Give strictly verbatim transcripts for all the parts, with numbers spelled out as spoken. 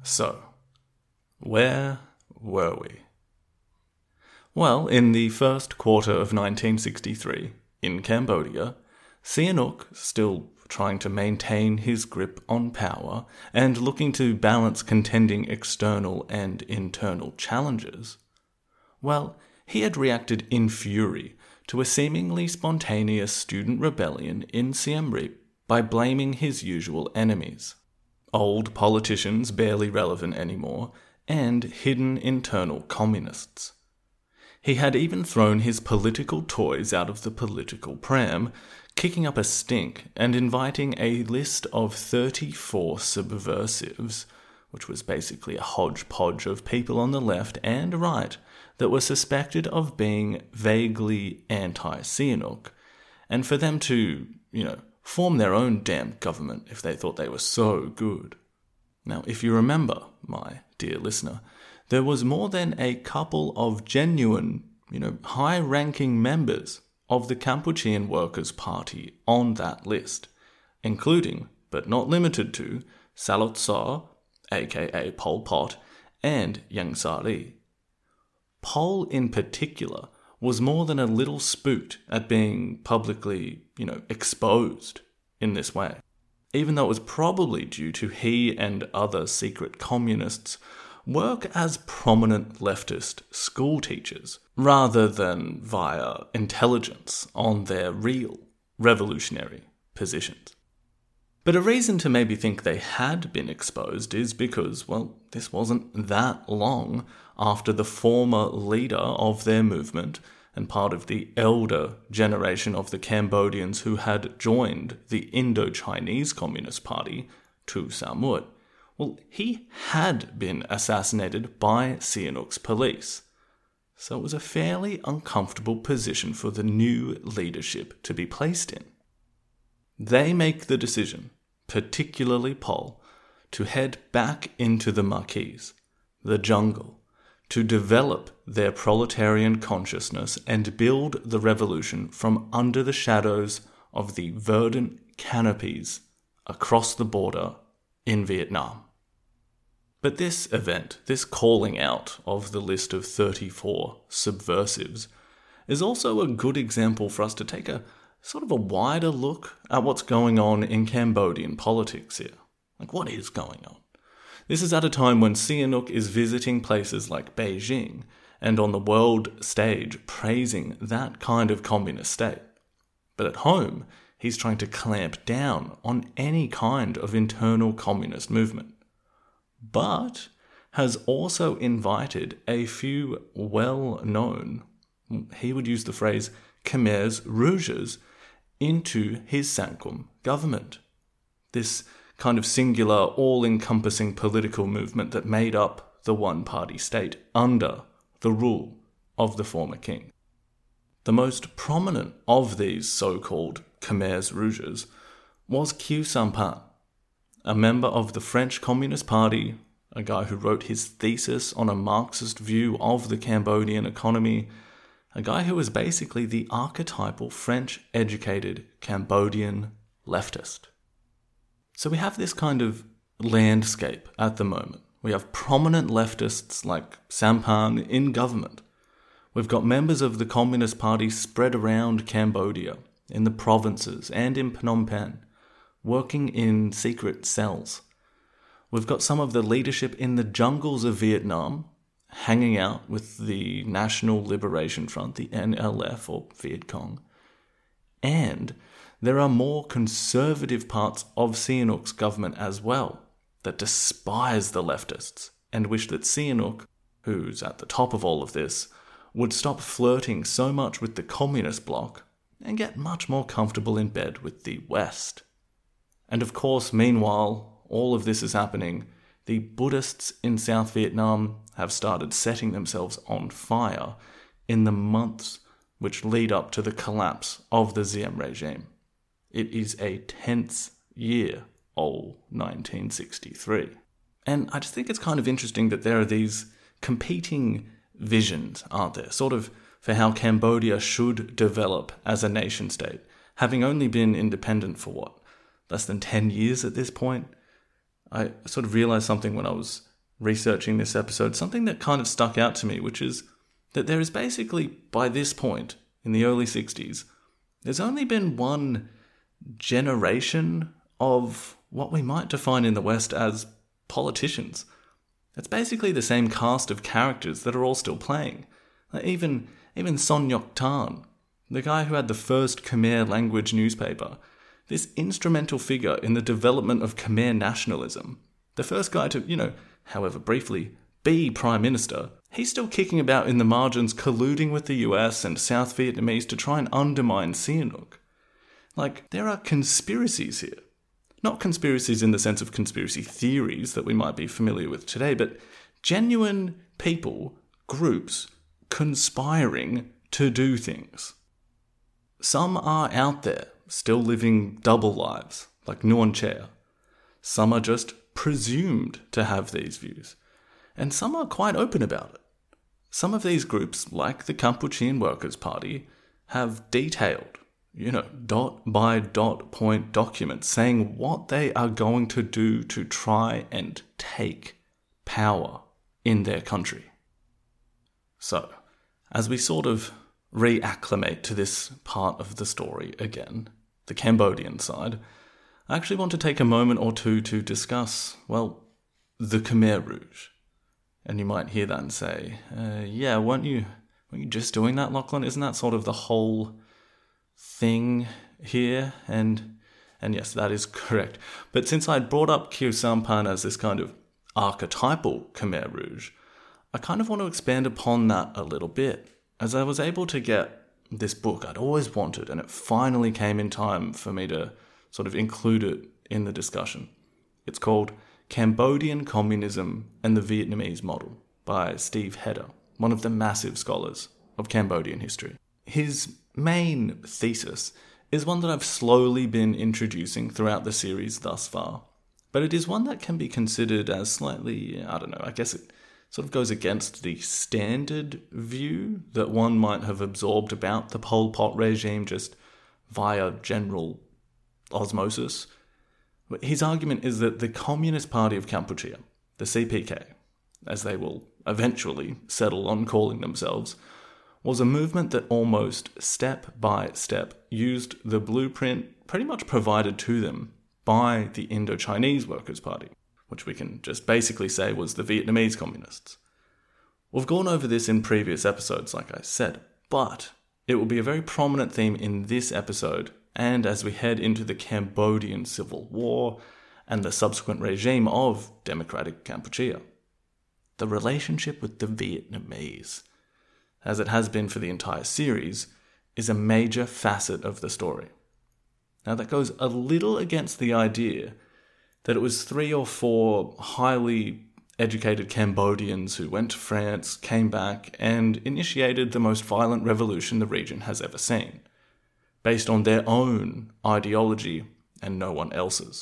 So, where were we? Well, in the first quarter of nineteen sixty-three, in Cambodia, Sihanouk, still trying to maintain his grip on power and looking to balance contending external and internal challenges, well, he had reacted in fury to a seemingly spontaneous student rebellion in Siem Reap by blaming his usual enemies. Old politicians barely relevant anymore, and hidden internal communists. He had even thrown his political toys out of the political pram, kicking up a stink and inviting a list of thirty-four subversives, which was basically a hodgepodge of people on the left and right that were suspected of being vaguely anti-Sihanouk, and for them to, you know, form their own damn government if they thought they were so good. Now, if you remember, my dear listener, there was more than a couple of genuine, you know, high-ranking members of the Kampuchean Workers' Party on that list, including, but not limited to, Salot Sa, aka Pol Pot, and Ieng Sary. Pol, in particular, was more than a little spooked at being publicly, you know, exposed in this way, even though it was probably due to he and other secret communists work as prominent leftist school teachers, rather than via intelligence on their real revolutionary positions. But a reason to maybe think they had been exposed is because, well, this wasn't that long after the former leader of their movement and part of the elder generation of the Cambodians who had joined the Indo-Chinese Communist Party, Thu Samut, well, he had been assassinated by Sihanouk's police. So it was a fairly uncomfortable position for the new leadership to be placed in. They make the decision, particularly Pol, to head back into the Maquis, the jungle, to develop their proletarian consciousness and build the revolution from under the shadows of the verdant canopies across the border in Vietnam. But this event, this calling out of the list of thirty-four subversives, is also a good example for us to take a sort of a wider look at what's going on in Cambodian politics here. Like, what is going on? This is at a time when Sihanouk is visiting places like Beijing and on the world stage praising that kind of communist state. But at home, he's trying to clamp down on any kind of internal communist movement. But has also invited a few well-known, he would use the phrase, Khmers Rouges, into his Sankum government. This kind of singular, all-encompassing political movement that made up the one-party state under the rule of the former king. The most prominent of these so-called Khmers Rouges was Khieu Samphan, a member of the French Communist Party, a guy who wrote his thesis on a Marxist view of the Cambodian economy, a guy who was basically the archetypal French-educated Cambodian leftist. So we have this kind of landscape at the moment. We have prominent leftists like Samphan in government. We've got members of the Communist Party spread around Cambodia, in the provinces and in Phnom Penh, working in secret cells. We've got some of the leadership in the jungles of Vietnam, hanging out with the National Liberation Front, the N L F or Viet Cong. And there are more conservative parts of Sihanouk's government as well that despise the leftists and wish that Sihanouk, who's at the top of all of this, would stop flirting so much with the communist bloc and get much more comfortable in bed with the West. And of course, meanwhile, all of this is happening, the Buddhists in South Vietnam have started setting themselves on fire in the months which lead up to the collapse of the Diem regime. It is a tense year, old nineteen sixty-three. And I just think it's kind of interesting that there are these competing visions, aren't there? Sort of for how Cambodia should develop as a nation state, having only been independent for what, less than ten years at this point? I sort of realized something when I was researching this episode, something that kind of stuck out to me, which is that there is basically, by this point, in the early sixties, there's only been one generation of what we might define in the West as politicians. It's basically the same cast of characters that are all still playing. Like even, even Son Yok-tan, the guy who had the first Khmer language newspaper, this instrumental figure in the development of Khmer nationalism, the first guy to, you know, however briefly, be Prime Minister, he's still kicking about in the margins, colluding with the U S and South Vietnamese to try and undermine Sihanouk. Like, there are conspiracies here. Not conspiracies in the sense of conspiracy theories that we might be familiar with today, but genuine people, groups, conspiring to do things. Some are out there, still living double lives, like Nuon Chea. Some are just presumed to have these views. And some are quite open about it. Some of these groups, like the Kampuchean Workers' Party, have detailed, you know, dot by dot point documents saying what they are going to do to try and take power in their country. So, as we sort of reacclimate to this part of the story again, the Cambodian side, I actually want to take a moment or two to discuss, well, the Khmer Rouge. And you might hear that and say, uh, yeah, weren't you, weren't you just doing that, Lachlan? Isn't that sort of the whole thing here? And and yes, that is correct. But since I'd brought up Khieu Samphan as this kind of archetypal Khmer Rouge, I kind of want to expand upon that a little bit, as I was able to get this book I'd always wanted, and it finally came in time for me to sort of include it in the discussion. It's called Cambodian Communism and the Vietnamese Model by Steve Heder, one of the massive scholars of Cambodian history. His main thesis is one that I've slowly been introducing throughout the series thus far, but it is one that can be considered as slightly, I don't know, I guess it sort of goes against the standard view that one might have absorbed about the Pol Pot regime just via general osmosis. His argument is that the Communist Party of Kampuchea, the C P K, as they will eventually settle on calling themselves, was a movement that almost step by step used the blueprint pretty much provided to them by the Indochinese Workers' Party, which we can just basically say was the Vietnamese communists. We've gone over this in previous episodes, like I said, but it will be a very prominent theme in this episode, and as we head into the Cambodian Civil War and the subsequent regime of Democratic Kampuchea. The relationship with the Vietnamese, as it has been for the entire series, is a major facet of the story. Now that goes a little against the idea that it was three or four highly educated Cambodians who went to France, came back, and initiated the most violent revolution the region has ever seen, based on their own ideology and no one else's.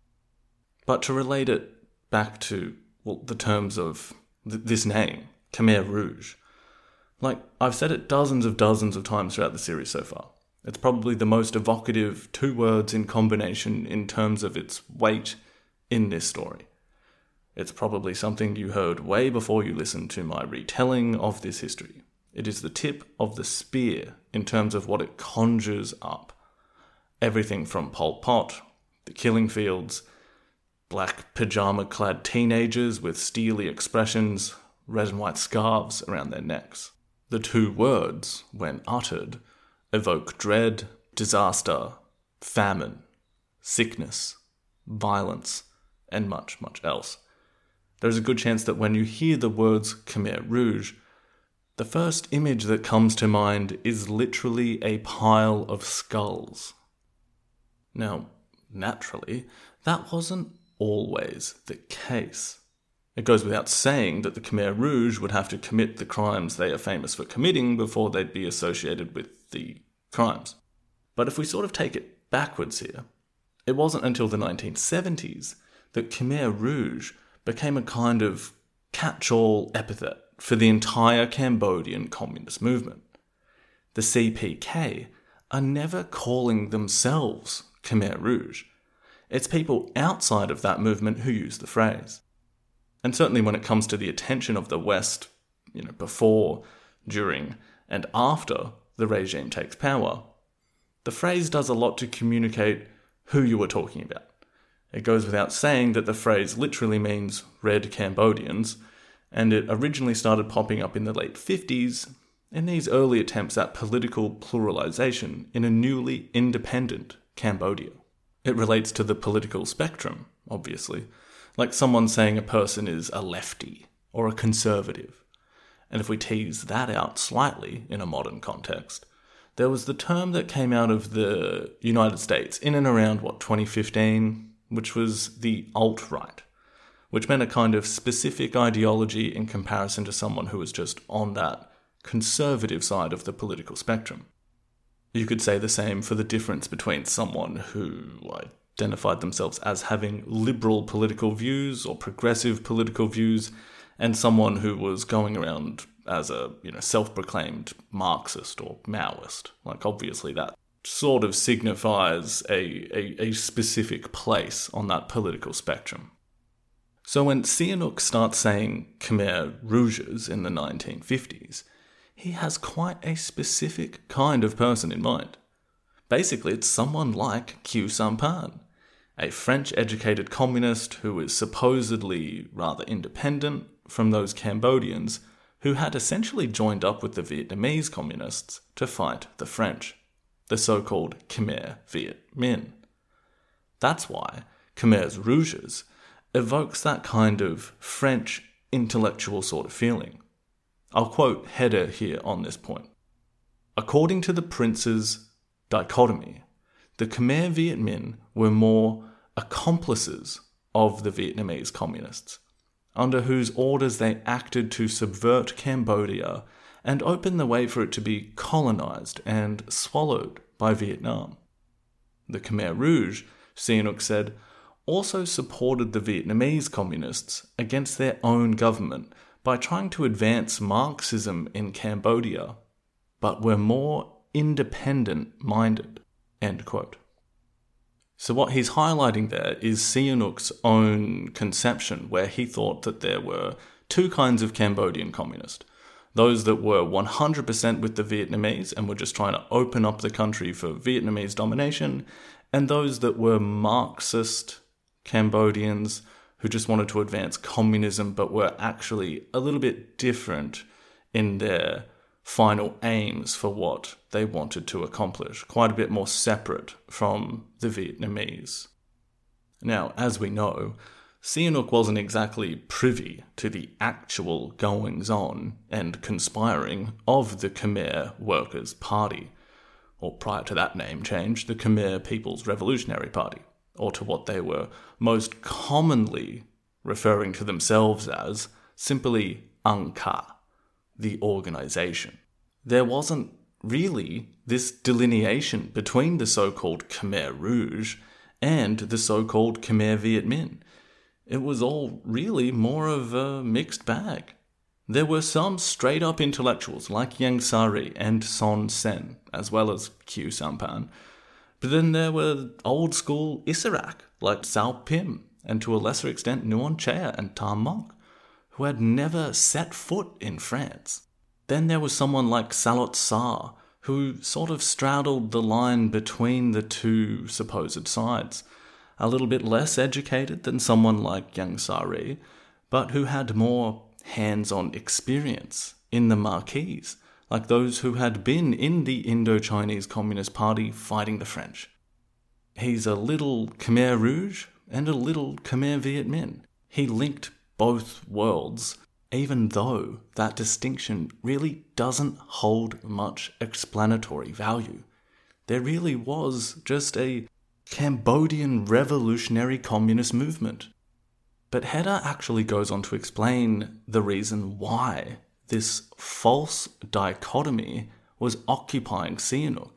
But to relate it back to, well, the terms of th- this name, Khmer Rouge, like I've said it dozens of dozens of times throughout the series so far. It's probably the most evocative two words in combination in terms of its weight in this story. It's probably something you heard way before you listened to my retelling of this history. It is the tip of the spear in terms of what it conjures up. Everything from Pol Pot, the killing fields, black pyjama-clad teenagers with steely expressions, red and white scarves around their necks. The two words, when uttered, evoke dread, disaster, famine, sickness, violence, and much, much else. There's a good chance that when you hear the words Khmer Rouge, the first image that comes to mind is literally a pile of skulls. Now, naturally, that wasn't always the case. It goes without saying that the Khmer Rouge would have to commit the crimes they are famous for committing before they'd be associated with the crimes. But if we sort of take it backwards here, it wasn't until the nineteen seventies that Khmer Rouge became a kind of catch-all epithet for the entire Cambodian communist movement. The C P K are never calling themselves Khmer Rouge. It's people outside of that movement who use the phrase. And certainly when it comes to the attention of the West, you know, before, during, and after the regime takes power, the phrase does a lot to communicate who you were talking about. It goes without saying that the phrase literally means red Cambodians, and it originally started popping up in the late fifties in these early attempts at political pluralization in a newly independent Cambodia. It relates to the political spectrum, obviously, like someone saying a person is a lefty or a conservative. And if we tease that out slightly in a modern context, there was the term that came out of the United States in and around, what, twenty fifteen, which was the alt-right, which meant a kind of specific ideology in comparison to someone who was just on that conservative side of the political spectrum. You could say the same for the difference between someone who identified themselves as having liberal political views or progressive political views and someone who was going around as a, you know, self-proclaimed Marxist or Maoist. Like, obviously that sort of signifies a, a, a specific place on that political spectrum. So when Sihanouk starts saying Khmer Rouges in the nineteen fifties, he has quite a specific kind of person in mind. Basically, it's someone like Khieu Samphan, a French-educated communist who is supposedly rather independent from those Cambodians who had essentially joined up with the Vietnamese communists to fight the French, the so-called Khmer Viet Minh. That's why Khmer Rouges evokes that kind of French intellectual sort of feeling. I'll quote Heder here on this point. According to the Prince's dichotomy, the Khmer Viet Minh were more accomplices of the Vietnamese communists, under whose orders they acted to subvert Cambodia and open the way for it to be colonized and swallowed by Vietnam. The Khmer Rouge, Sihanouk said, also supported the Vietnamese communists against their own government by trying to advance Marxism in Cambodia, but were more independent-minded, end quote. So what he's highlighting there is Sihanouk's own conception, where he thought that there were two kinds of Cambodian communists. Those that were one hundred percent with the Vietnamese and were just trying to open up the country for Vietnamese domination, and those that were Marxist Cambodians who just wanted to advance communism but were actually a little bit different in their final aims for what they wanted to accomplish, quite a bit more separate from the Vietnamese. Now, as we know, Sihanouk wasn't exactly privy to the actual goings-on and conspiring of the Khmer Workers' Party, or prior to that name change, the Khmer People's Revolutionary Party, or to what they were most commonly referring to themselves as, simply Ang Kha, the organization. There wasn't really this delineation between the so-called Khmer Rouge and the so-called Khmer Viet Minh. It was all really more of a mixed bag. There were some straight-up intellectuals like Ieng Sary and Son Sen, as well as Khieu Samphan, but then there were old-school Issarak like Sao Pim, and to a lesser extent Nuon Chea and Tam Mok, who had never set foot in France. Then there was someone like Salot Sa, who sort of straddled the line between the two supposed sides, a little bit less educated than someone like Ieng Sary, but who had more hands-on experience in the Marquis, like those who had been in the Indo-Chinese Communist Party fighting the French. He's a little Khmer Rouge and a little Khmer Viet Minh. He linked both worlds, even though that distinction really doesn't hold much explanatory value. There really was just a Cambodian revolutionary communist movement. But Heder actually goes on to explain the reason why this false dichotomy was occupying Sihanouk.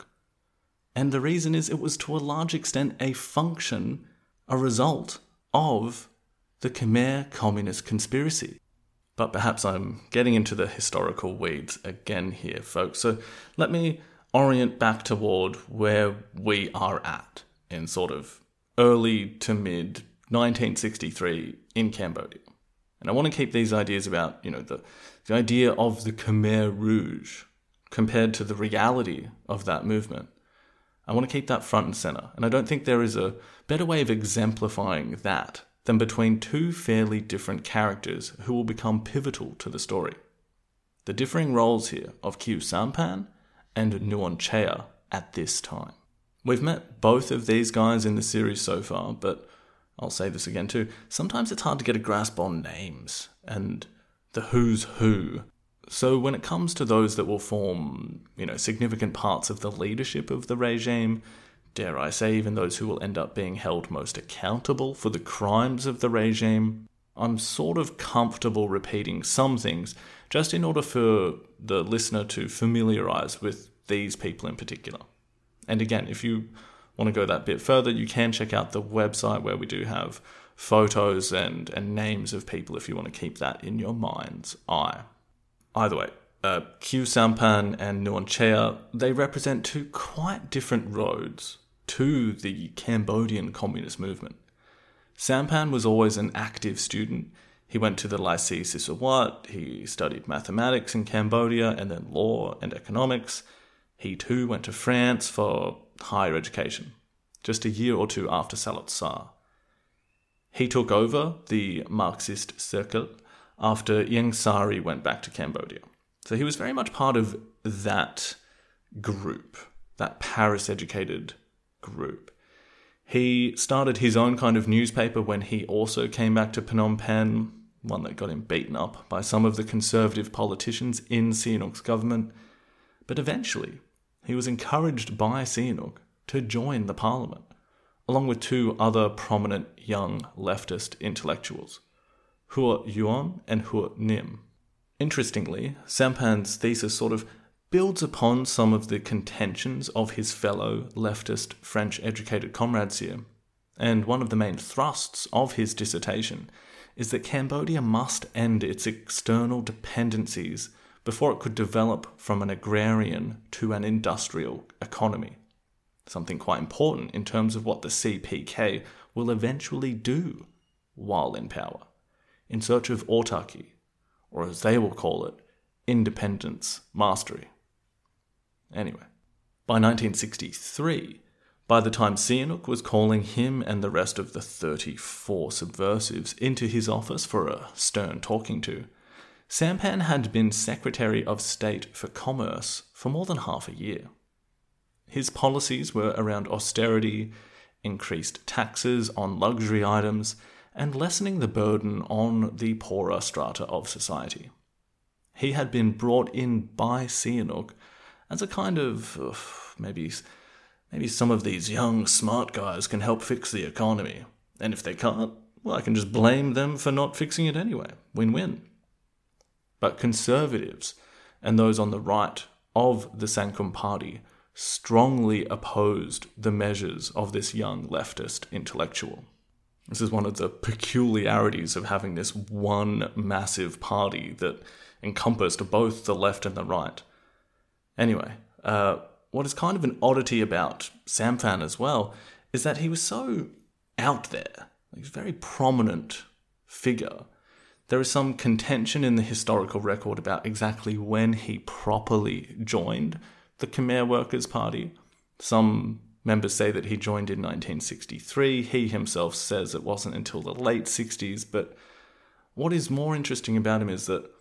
And the reason is it was to a large extent a function, a result of the Khmer Communist conspiracy. But perhaps I'm getting into the historical weeds again here, folks. So let me orient back toward where we are at in sort of early to mid nineteen sixty-three in Cambodia. And I want to keep these ideas about, you know, the, the idea of the Khmer Rouge compared to the reality of that movement. I want to keep that front and center. And I don't think there is a better way of exemplifying that than between two fairly different characters who will become pivotal to the story. The differing roles here of Khieu Samphan and Nuon Chea at this time. We've met both of these guys in the series so far, but I'll say this again too, sometimes it's hard to get a grasp on names and the who's who. So when it comes to those that will form, you know, significant parts of the leadership of the regime, dare I say even those who will end up being held most accountable for the crimes of the regime, I'm sort of comfortable repeating some things just in order for the listener to familiarise with these people in particular. And again, if you want to go that bit further, you can check out the website where we do have photos and, and names of people if you want to keep that in your mind's eye. Either way, uh, Khieu Samphan and Nuon Chea, they represent two quite different roads to the Cambodian communist movement. Samphan was always an active student. He went to the Lycée Sisawat, he studied mathematics in Cambodia and then law and economics. He too went to France for higher education, just a year or two after Saloth Sar. He took over the Marxist circle after Ieng Sari went back to Cambodia. So he was very much part of that group, that Paris-educated group. He started his own kind of newspaper when he also came back to Phnom Penh, one that got him beaten up by some of the conservative politicians in Sihanouk's government. But eventually, he was encouraged by Sihanouk to join the parliament, along with two other prominent young leftist intellectuals, Hua Yuan and Hua Nim. Interestingly, Samphan's thesis sort of builds upon some of the contentions of his fellow leftist French-educated comrades here, and one of the main thrusts of his dissertation is that Cambodia must end its external dependencies before it could develop from an agrarian to an industrial economy. Something quite important in terms of what the C P K will eventually do while in power, in search of autarky, or as they will call it, independence mastery. Anyway, by nineteen sixty-three, by the time Sihanouk was calling him and the rest of the thirty-four subversives into his office for a stern talking to, Samphan had been Secretary of State for Commerce for more than half a year. His policies were around austerity, increased taxes on luxury items, and lessening the burden on the poorer strata of society. He had been brought in by Sihanouk as a kind of, uh, maybe, maybe some of these young smart guys can help fix the economy, and if they can't, well, I can just blame them for not fixing it anyway. Win-win. But conservatives and those on the right of the Sankum Party strongly opposed the measures of this young leftist intellectual. This is one of the peculiarities of having this one massive party that encompassed both the left and the right. Anyway, uh, what is kind of an oddity about Samphan as well is that he was so out there. He's a very prominent figure. There is some contention in the historical record about exactly when he properly joined the Khmer Workers' Party. Some members say that he joined in nineteen sixty-three. He himself says it wasn't until the late sixties. But what is more interesting about him is that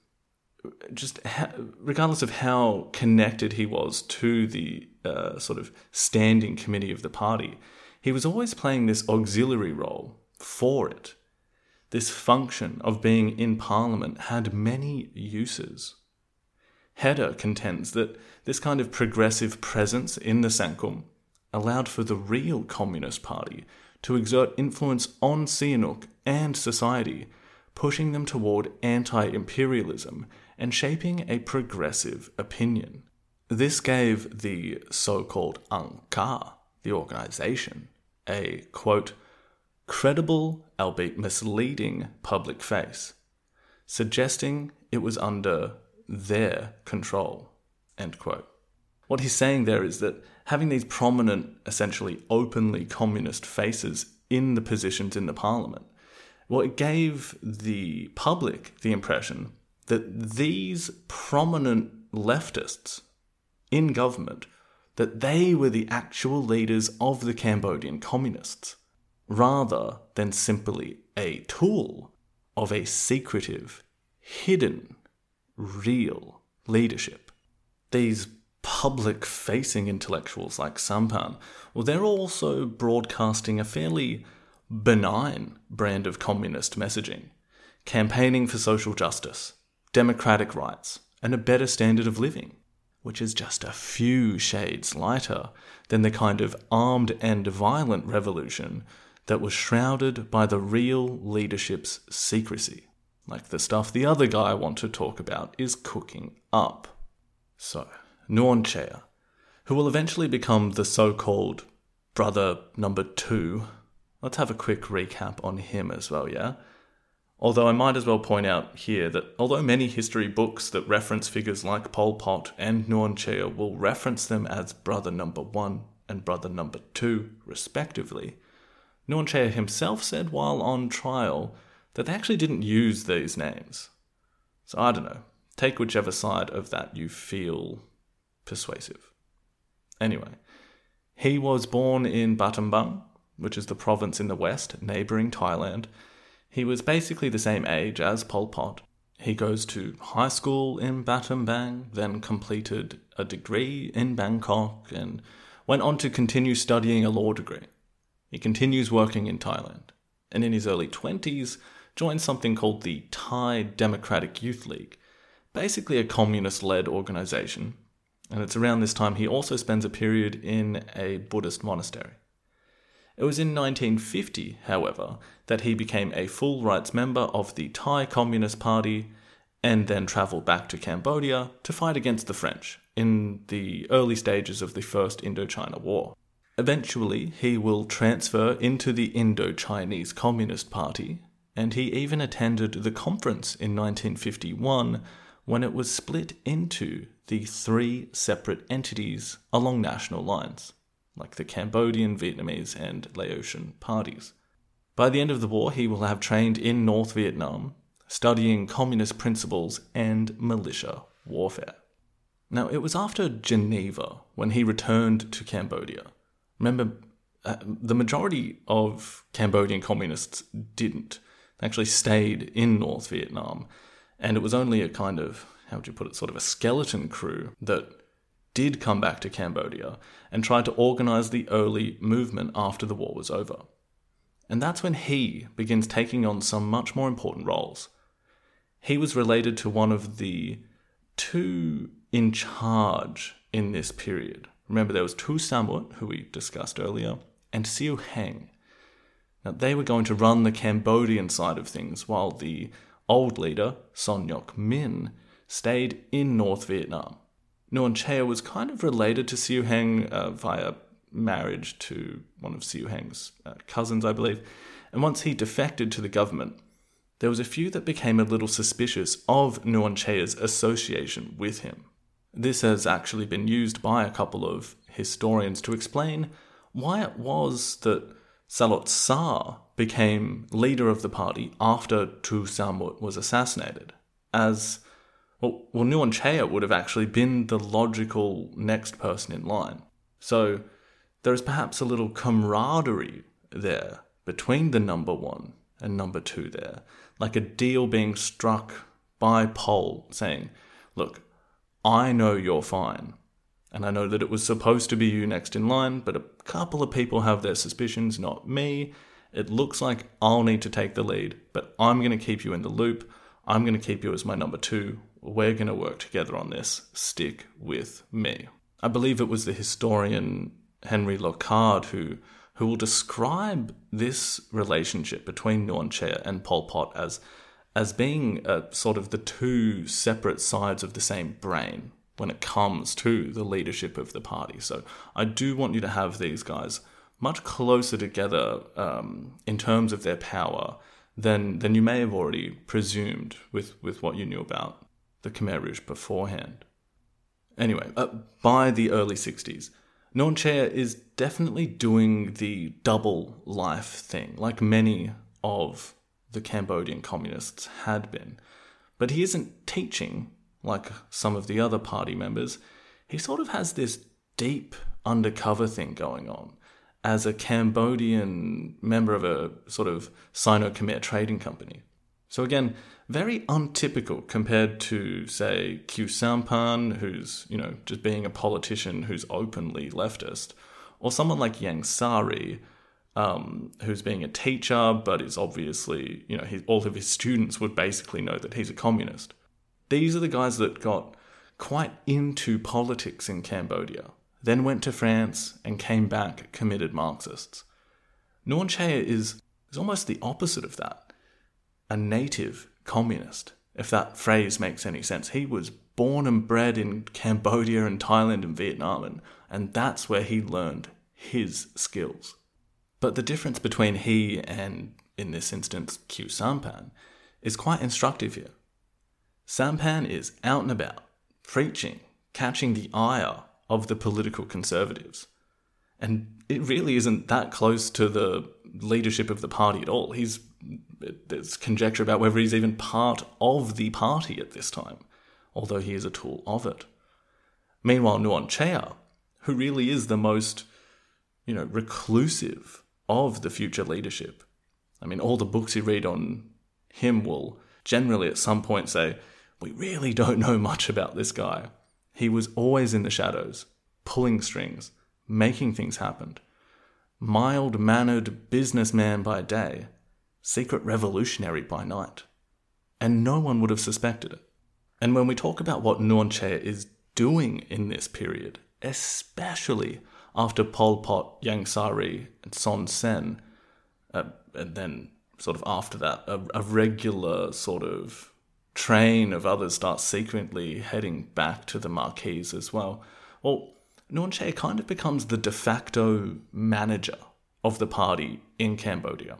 just ha- regardless of how connected he was to the uh, sort of standing committee of the party, he was always playing this auxiliary role for it. This function of being in Parliament had many uses. Heder contends that this kind of progressive presence in the Sankum allowed for the real Communist Party to exert influence on Sihanouk and society, pushing them toward anti-imperialism and shaping a progressive opinion. This gave the so-called Angkar, the organisation, a, quote, credible, albeit misleading, public face, suggesting it was under their control, end quote. What he's saying there is that having these prominent, essentially openly communist faces in the positions in the parliament Well, it gave the public the impression that these prominent leftists in government, that they were the actual leaders of the Cambodian communists, rather than simply a tool of a secretive, hidden, real leadership. These public-facing intellectuals like Sampan, well, they're also broadcasting a fairly benign brand of communist messaging, campaigning for social justice, democratic rights, and a better standard of living, which is just a few shades lighter than the kind of armed and violent revolution that was shrouded by the real leadership's secrecy, like the stuff the other guy I want to talk about is cooking up. So, Nuon Chea, who will eventually become the so-called brother number two. Let's have a quick recap on him as well, yeah? Although I might as well point out here that although many history books that reference figures like Pol Pot and Nuon Chea will reference them as brother number one and brother number two, respectively, Nuon Chea himself said while on trial that they actually didn't use these names. So I don't know, take whichever side of that you feel persuasive. Anyway, he was born in Battambang, which is the province in the west, neighbouring Thailand. He was basically the same age as Pol Pot. He goes to high school in Battambang, then completed a degree in Bangkok, and went on to continue studying a law degree. He continues working in Thailand, and in his early twenties, joined something called the Thai Democratic Youth League, basically a communist-led organisation, and it's around this time he also spends a period in a Buddhist monastery. It was in nineteen fifty, however, that he became a full rights member of the Thai Communist Party and then travelled back to Cambodia to fight against the French in the early stages of the First Indochina War. Eventually, he will transfer into the Indo-Chinese Communist Party, and he even attended the conference in nineteen fifty-one when it was split into the three separate entities along national lines, like the Cambodian, Vietnamese, and Laotian parties. By the end of the war, he will have trained in North Vietnam, studying communist principles and militia warfare. Now, it was after Geneva when he returned to Cambodia. Remember, uh, the majority of Cambodian communists didn't. They actually stayed in North Vietnam, and it was only a kind of, how would you put it, sort of a skeleton crew that did come back to Cambodia and tried to organise the early movement after the war was over. And that's when he begins taking on some much more important roles. He was related to one of the two in charge in this period. Remember, there was Tu Samut, who we discussed earlier, and Siu Heng. Now, they were going to run the Cambodian side of things, while the old leader, Son Ngoc Min, stayed in North Vietnam. Nuon Chea was kind of related to Siu Heng uh, via marriage to one of Siu Heng's uh, cousins, I believe. And once he defected to the government, there was a few that became a little suspicious of Nuon Chea's association with him. This has actually been used by a couple of historians to explain why it was that Salot Sa became leader of the party after Tu Samut was assassinated, as Well, well, Nuon Chea would have actually been the logical next person in line. So there is perhaps a little camaraderie there between the number one and number two there, like a deal being struck by Pol saying, look, I know you're fine, and I know that it was supposed to be you next in line, but a couple of people have their suspicions, not me. It looks like I'll need to take the lead, but I'm going to keep you in the loop. I'm going to keep you as my number two. We're going to work together on this. Stick with me. I believe it was the historian Henry Locard who who will describe this relationship between Nuon Chea and Pol Pot as as being a, sort of the two separate sides of the same brain when it comes to the leadership of the party. So I do want you to have these guys much closer together um, in terms of their power than than you may have already presumed with, with what you knew about the Khmer Rouge beforehand. Anyway, uh, by the early sixties, Nuon Chea is definitely doing the double life thing, like many of the Cambodian communists had been. But he isn't teaching like some of the other party members. He sort of has this deep undercover thing going on as a Cambodian member of a sort of Sino-Khmer trading company. So again, very untypical compared to, say, Khieu Samphan, who's, you know, just being a politician who's openly leftist, or someone like Ieng Sari, um, who's being a teacher, but is obviously, you know, he, all of his students would basically know that he's a communist. These are the guys that got quite into politics in Cambodia, then went to France and came back committed Marxists. Nuon Chea is, is almost the opposite of that. A native communist, if that phrase makes any sense. He was born and bred in Cambodia and Thailand and Vietnam, and, and that's where he learned his skills. But the difference between he and, in this instance, Khieu Samphan, is quite instructive here. Samphan is out and about, preaching, catching the ire of the political conservatives. And it really isn't that close to the leadership of the party at all. He's There's conjecture about whether he's even part of the party at this time, although he is a tool of it. Meanwhile, Nuon Chea, who really is the most, you know, reclusive of the future leadership. I mean, all the books you read on him will generally at some point say, we really don't know much about this guy. He was always in the shadows, pulling strings, making things happen. Mild-mannered businessman by day, secret revolutionary by night. And no one would have suspected it. And when we talk about what Nuon Chea is doing in this period, especially after Pol Pot, Ieng Sari, and Son Sen, uh, and then sort of after that, a, a regular sort of train of others starts secretly heading back to the Marquis as well. Well, Nuon Chea kind of becomes the de facto manager of the party in Cambodia.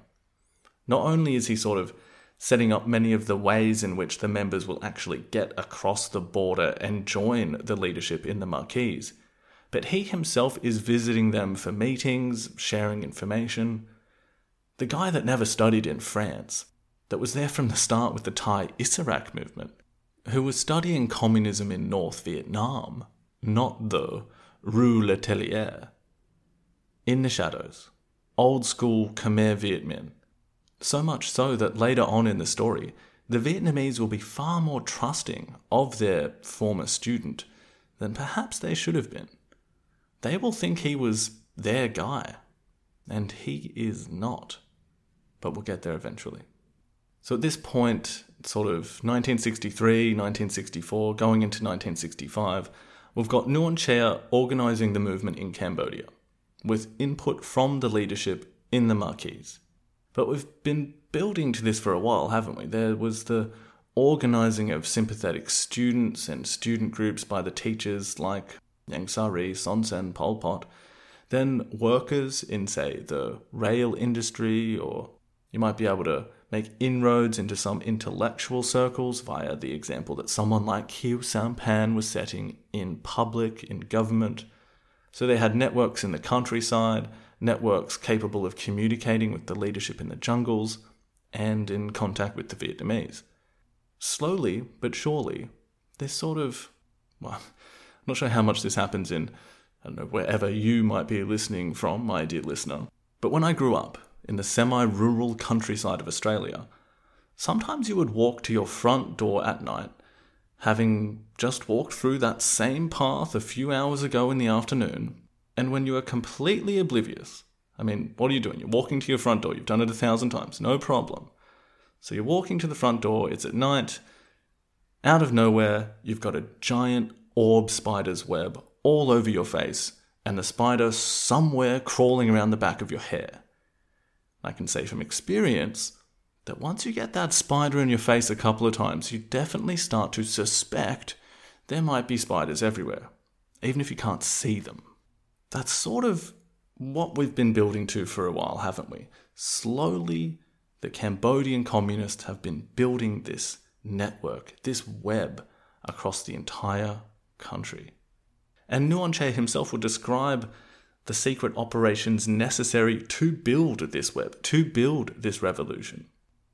Not only is he sort of setting up many of the ways in which the members will actually get across the border and join the leadership in the Marquis, but he himself is visiting them for meetings, sharing information. The guy that never studied in France, that was there from the start with the Thai Isarak movement, who was studying communism in North Vietnam, not the Rue Letellier. In the shadows, old school Khmer Viet Minh. So much so that later on in the story, the Vietnamese will be far more trusting of their former student than perhaps they should have been. They will think he was their guy, and he is not. But we'll get there eventually. So at this point, sort of nineteen sixty-three, nineteen sixty-four, going into nineteen sixty-five, we've got Nuon Chea organising the movement in Cambodia, with input from the leadership in the Marquis. But we've been building to this for a while, haven't we? There was the organising of sympathetic students and student groups by the teachers like Ieng Sari, Son Sen, Pol Pot. Then workers in, say, the rail industry, or you might be able to make inroads into some intellectual circles via the example that someone like Khieu Samphan was setting in public, in government. So they had networks in the countryside, networks capable of communicating with the leadership in the jungles, and in contact with the Vietnamese. Slowly, but surely, this sort of, well, I'm not sure how much this happens in, I don't know, wherever you might be listening from, my dear listener, but when I grew up in the semi-rural countryside of Australia, sometimes you would walk to your front door at night, having just walked through that same path a few hours ago in the afternoon, and when you are completely oblivious, I mean, what are you doing? You're walking to your front door. You've done it a thousand times. No problem. So you're walking to the front door. It's at night. Out of nowhere, you've got a giant orb spider's web all over your face, and the spider somewhere crawling around the back of your hair. I can say from experience that once you get that spider in your face a couple of times, you definitely start to suspect there might be spiders everywhere, even if you can't see them. That's sort of what we've been building to for a while, haven't we? Slowly, the Cambodian communists have been building this network, this web, across the entire country. And Nuon Chea himself would describe the secret operations necessary to build this web, to build this revolution.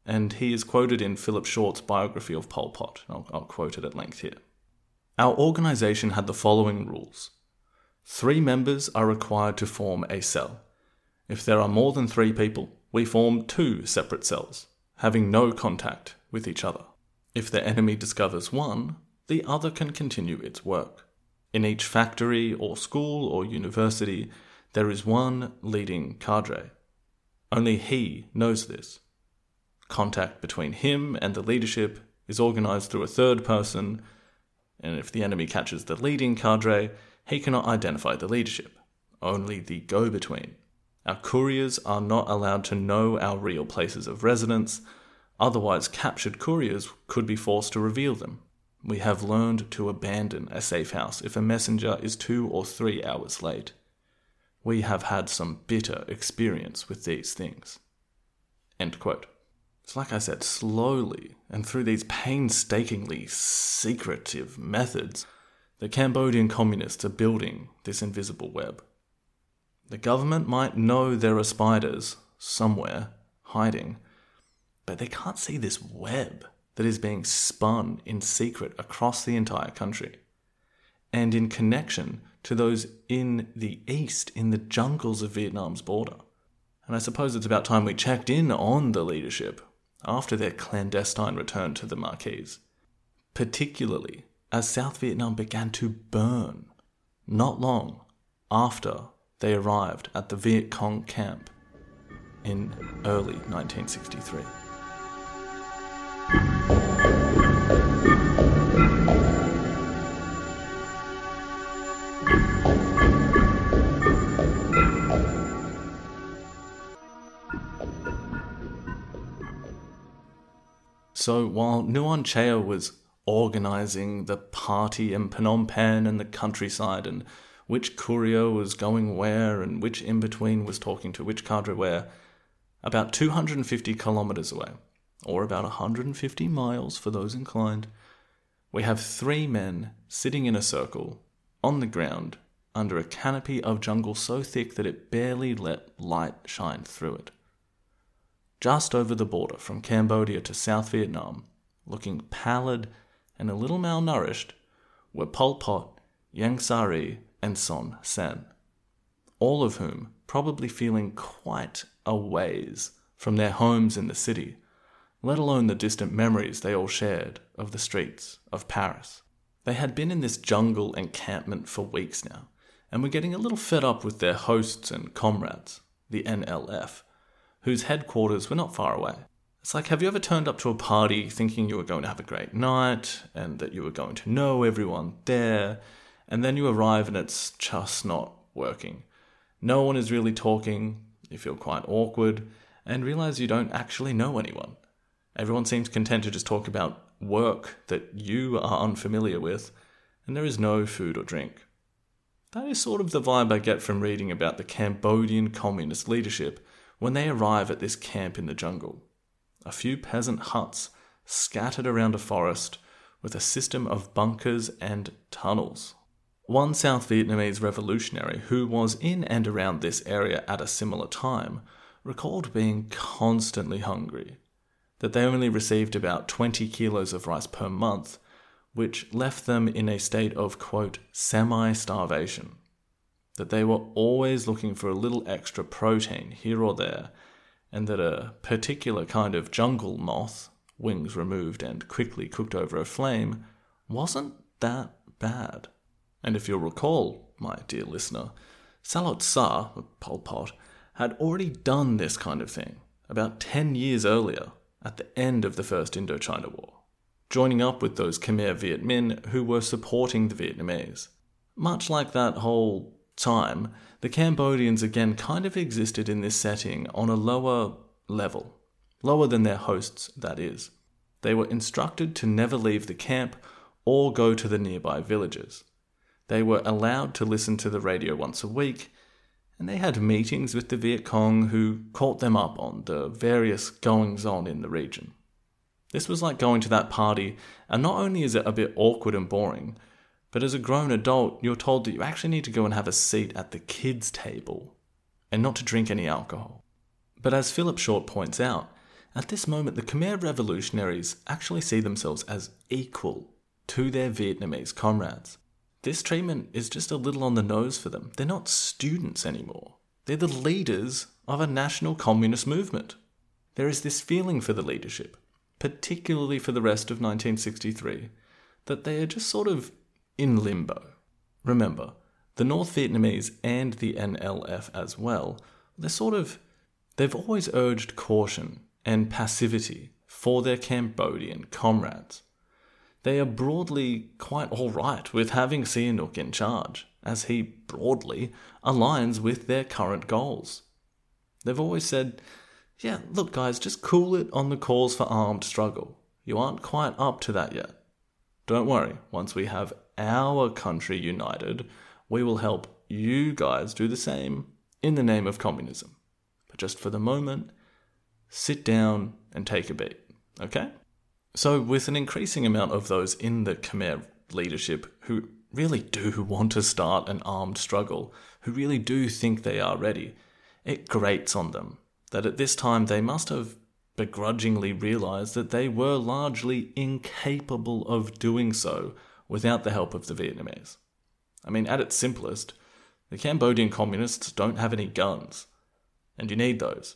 and he is quoted in Philip Short's biography of Pol Pot. I'll, I'll quote it at length here. Our organisation had the following rules. Three members are required to form a cell. If there are more than three people, we form two separate cells, having no contact with each other. If the enemy discovers one, the other can continue its work. In each factory or school or university, there is one leading cadre. Only he knows this. Contact between him and the leadership is organised through a third person, and if the enemy catches the leading cadre, he cannot identify the leadership, only the go-between. Our couriers are not allowed to know our real places of residence, otherwise captured couriers could be forced to reveal them. We have learned to abandon a safe house if a messenger is two or three hours late. We have had some bitter experience with these things. End quote. So like I said, slowly and through these painstakingly secretive methods, the Cambodian communists are building this invisible web. The government might know there are spiders somewhere hiding, but they can't see this web that is being spun in secret across the entire country, and in connection to those in the east, in the jungles of Vietnam's border. And I suppose it's about time we checked in on the leadership after their clandestine return to the Marquise, particularly as South Vietnam began to burn not long after they arrived at the Viet Cong camp in early nineteen sixty-three. So while Nuon Chea was organising the party in Phnom Penh and the countryside, and which courier was going where and which in-between was talking to which cadre where, about two hundred fifty kilometres away, or about one hundred fifty miles for those inclined, we have three men sitting in a circle on the ground under a canopy of jungle so thick that it barely let light shine through it. Just over the border from Cambodia to South Vietnam, looking pallid and a little malnourished, were Pol Pot, Ieng Sary, and Son Sen, all of whom probably feeling quite a ways from their homes in the city, let alone the distant memories they all shared of the streets of Paris. They had been in this jungle encampment for weeks now, and were getting a little fed up with their hosts and comrades, the N L F, whose headquarters were not far away. It's like, have you ever turned up to a party thinking you were going to have a great night, and that you were going to know everyone there, and then you arrive and it's just not working? No one is really talking, you feel quite awkward, and realize you don't actually know anyone. Everyone seems content to just talk about work that you are unfamiliar with, and there is no food or drink. That is sort of the vibe I get from reading about the Cambodian communist leadership when they arrive at this camp in the jungle. A few peasant huts scattered around a forest with a system of bunkers and tunnels. One South Vietnamese revolutionary who was in and around this area at a similar time recalled being constantly hungry, that they only received about twenty kilos of rice per month, which left them in a state of, quote, semi-starvation, that they were always looking for a little extra protein here or there, and that a particular kind of jungle moth, wings removed and quickly cooked over a flame, wasn't that bad. And if you'll recall, my dear listener, Salot Sa, Pol Pot, had already done this kind of thing about ten years earlier at the end of the First Indochina War, joining up with those Khmer Viet Minh who were supporting the Vietnamese. Much like that whole time, the Cambodians again kind of existed in this setting on a lower level, lower than their hosts, that is. They were instructed to never leave the camp or go to the nearby villages. They were allowed to listen to the radio once a week, and they had meetings with the Viet Cong who caught them up on the various goings-on in the region. This was like going to that party, and not only is it a bit awkward and boring, but as a grown adult, you're told that you actually need to go and have a seat at the kids' table, and not to drink any alcohol. But as Philip Short points out, At this moment, the Khmer revolutionaries actually see themselves as equal to their Vietnamese comrades. This treatment is just a little on the nose for them. They're not students anymore. They're the leaders of a national communist movement. There is this feeling for the leadership, particularly for the rest of nineteen sixty-three, that they are just sort of in limbo. Remember, the North Vietnamese and the N L F as well, they're sort of, they've always urged caution and passivity for their Cambodian comrades. They are broadly quite alright with having Sihanouk in charge, as he broadly aligns with their current goals. They've always said, yeah, look guys, just cool it on the calls for armed struggle. You aren't quite up to that yet. Don't worry, once we have our country united, we will help you guys do the same in the name of communism. But just for the moment, sit down and take a beat, okay? So with an increasing amount of those in the Khmer leadership who really do want to start an armed struggle, who really do think they are ready, it grates on them that at this time they must have begrudgingly realized that they were largely incapable of doing so without the help of the Vietnamese. I mean, at its simplest, the Cambodian communists don't have any guns, and you need those.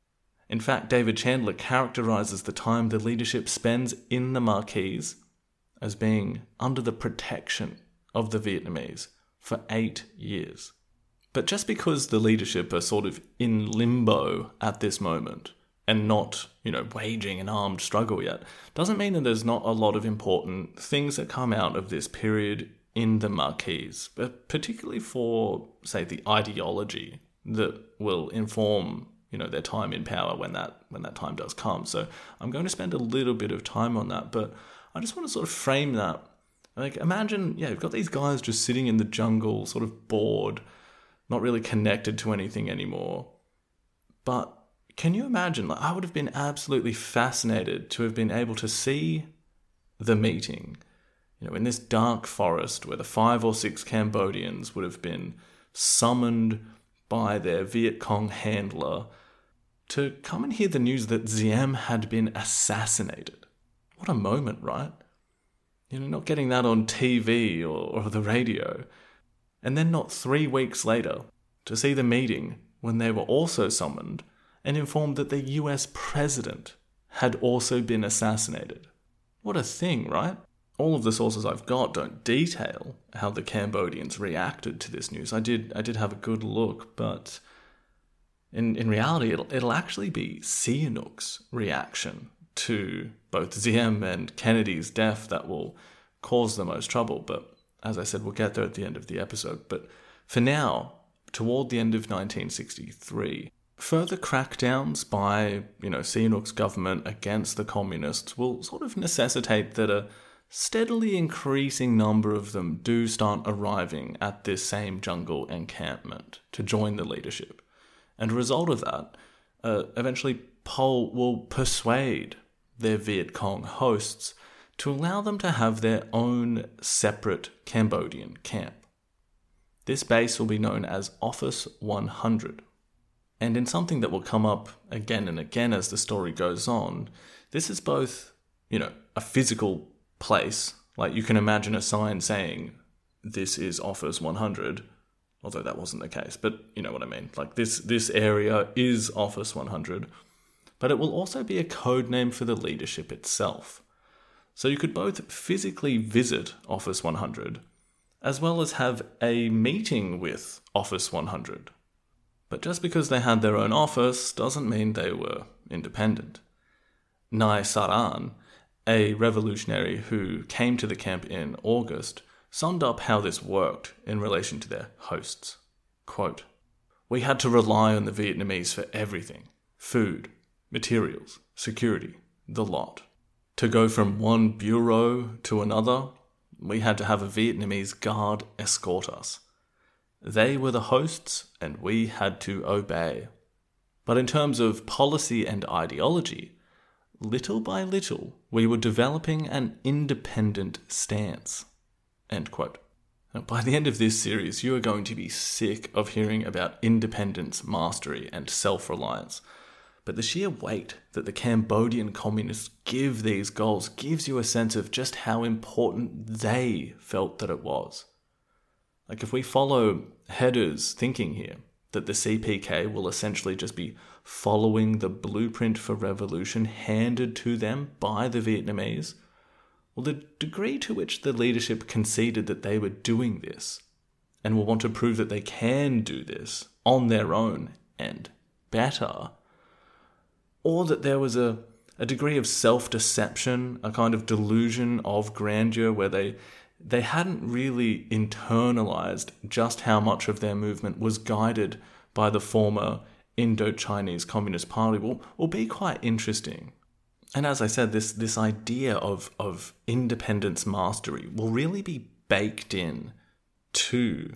In fact, David Chandler characterizes the time the leadership spends in the Marquise as being under the protection of the Vietnamese for eight years. But just because the leadership are sort of in limbo at this moment and not, you know, waging an armed struggle yet, doesn't mean that there's not a lot of important things that come out of this period in the Marquise, but particularly for, say, the ideology that will inform, you know, their time in power when that when that time does come. So I'm going to spend a little bit of time on that, but I just want to sort of frame that. Like, imagine, yeah, you've got these guys just sitting in the jungle, sort of bored, not really connected to anything anymore. But can you imagine, like, I would have been absolutely fascinated to have been able to see the meeting, you know, in this dark forest where the five or six Cambodians would have been summoned by their Viet Cong handler to come and hear the news that Diem had been assassinated. What a moment, right? You know, not getting that on T V or, or the radio. And then not three weeks later to see the meeting when they were also summoned and informed that the U S president had also been assassinated. What a thing, right? All of the sources I've got don't detail how the Cambodians reacted to this news. I did I did have a good look, but in in reality, it'll, it'll actually be Sihanouk's reaction to both Diem and Kennedy's death that will cause the most trouble. But as I said, we'll get there at the end of the episode. But for now, toward the end of nineteen sixty-three, further crackdowns by, you know, Sihanouk's government against the communists will sort of necessitate that a steadily increasing number of them do start arriving at this same jungle encampment to join the leadership. And a result of that, uh, eventually Pol will persuade their Viet Cong hosts to allow them to have their own separate Cambodian camp. This base will be known as Office one hundred. And in something that will come up again and again as the story goes on, this is both, you know, a physical place, like you can imagine a sign saying, this is Office one hundred, although that wasn't the case, but you know what I mean. Like this, this area is Office one hundred, but it will also be a code name for the leadership itself. So you could both physically visit Office one hundred, as well as have a meeting with Office one hundred. But just because they had their own office doesn't mean they were independent. Nai Saran, a revolutionary who came to the camp in August, summed up how this worked in relation to their hosts. Quote, "We had to rely on the Vietnamese for everything: food, materials, security, the lot. To go from one bureau to another, we had to have a Vietnamese guard escort us. They were the hosts, and we had to obey. But in terms of policy and ideology, little by little, we were developing an independent stance." End quote. Now, by the end of this series, you are going to be sick of hearing about independence, mastery, and self-reliance. But the sheer weight that the Cambodian communists give these goals gives you a sense of just how important they felt that it was. Like if we follow Heder's thinking here, that the C P K will essentially just be following the blueprint for revolution handed to them by the Vietnamese, well, the degree to which the leadership conceded that they were doing this and will want to prove that they can do this on their own and better, or that there was a, a degree of self-deception, a kind of delusion of grandeur where they they hadn't really internalized just how much of their movement was guided by the former Indo-Chinese Communist Party will, will be quite interesting. And as I said, this, this idea of, of independence mastery will really be baked in to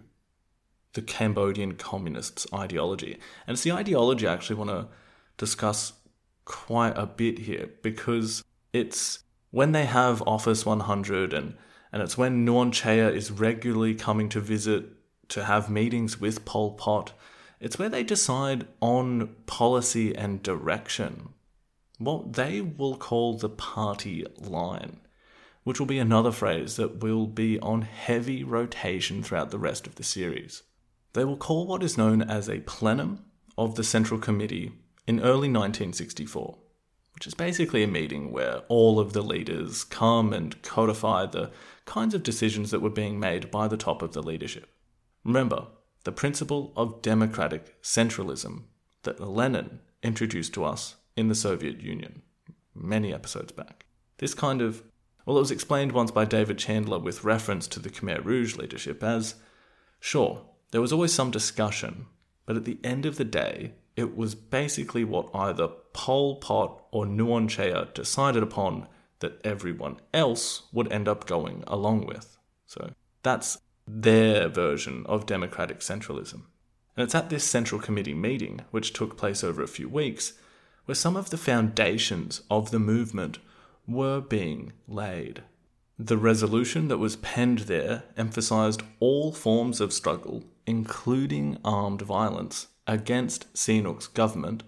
the Cambodian Communists' ideology. And it's the ideology I actually want to discuss quite a bit here, because it's when they have Office one hundred and, and it's when Nuon Chea is regularly coming to visit to have meetings with Pol Pot, it's where they decide on policy and direction, what they will call the party line, which will be another phrase that will be on heavy rotation throughout the rest of the series. They will call what is known as a plenum of the Central Committee in early nineteen sixty-four, which is basically a meeting where all of the leaders come and codify the kinds of decisions that were being made by the top of the leadership. Remember, the principle of democratic centralism that Lenin introduced to us in the Soviet Union many episodes back. This kind of, well, it was explained once by David Chandler with reference to the Khmer Rouge leadership as, sure, there was always some discussion, but at the end of the day, it was basically what either Pol Pot or Nuon Chea decided upon that everyone else would end up going along with. So that's their version of democratic centralism. And it's at this Central Committee meeting, which took place over a few weeks, where some of the foundations of the movement were being laid. The resolution that was penned there emphasised all forms of struggle, including armed violence, against Sihanouk's government,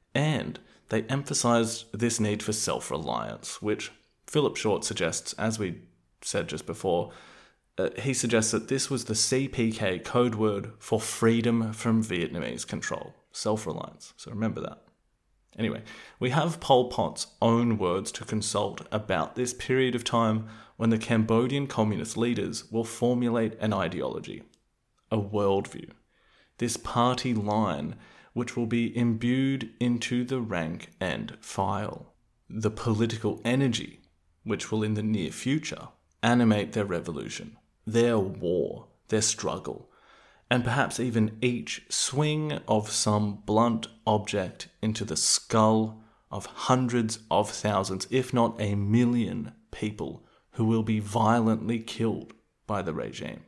and they emphasised this need for self-reliance, which Philip Short suggests, as we said just before, uh, he suggests that this was the C P K code word for freedom from Vietnamese control, self-reliance. So remember that. Anyway, we have Pol Pot's own words to consult about this period of time when the Cambodian communist leaders will formulate an ideology, a worldview, this party line which will be imbued into the rank and file, the political energy which will in the near future animate their revolution, their war, their struggle, and perhaps even each swing of some blunt object into the skull of hundreds of thousands, if not a million people who will be violently killed by the regime.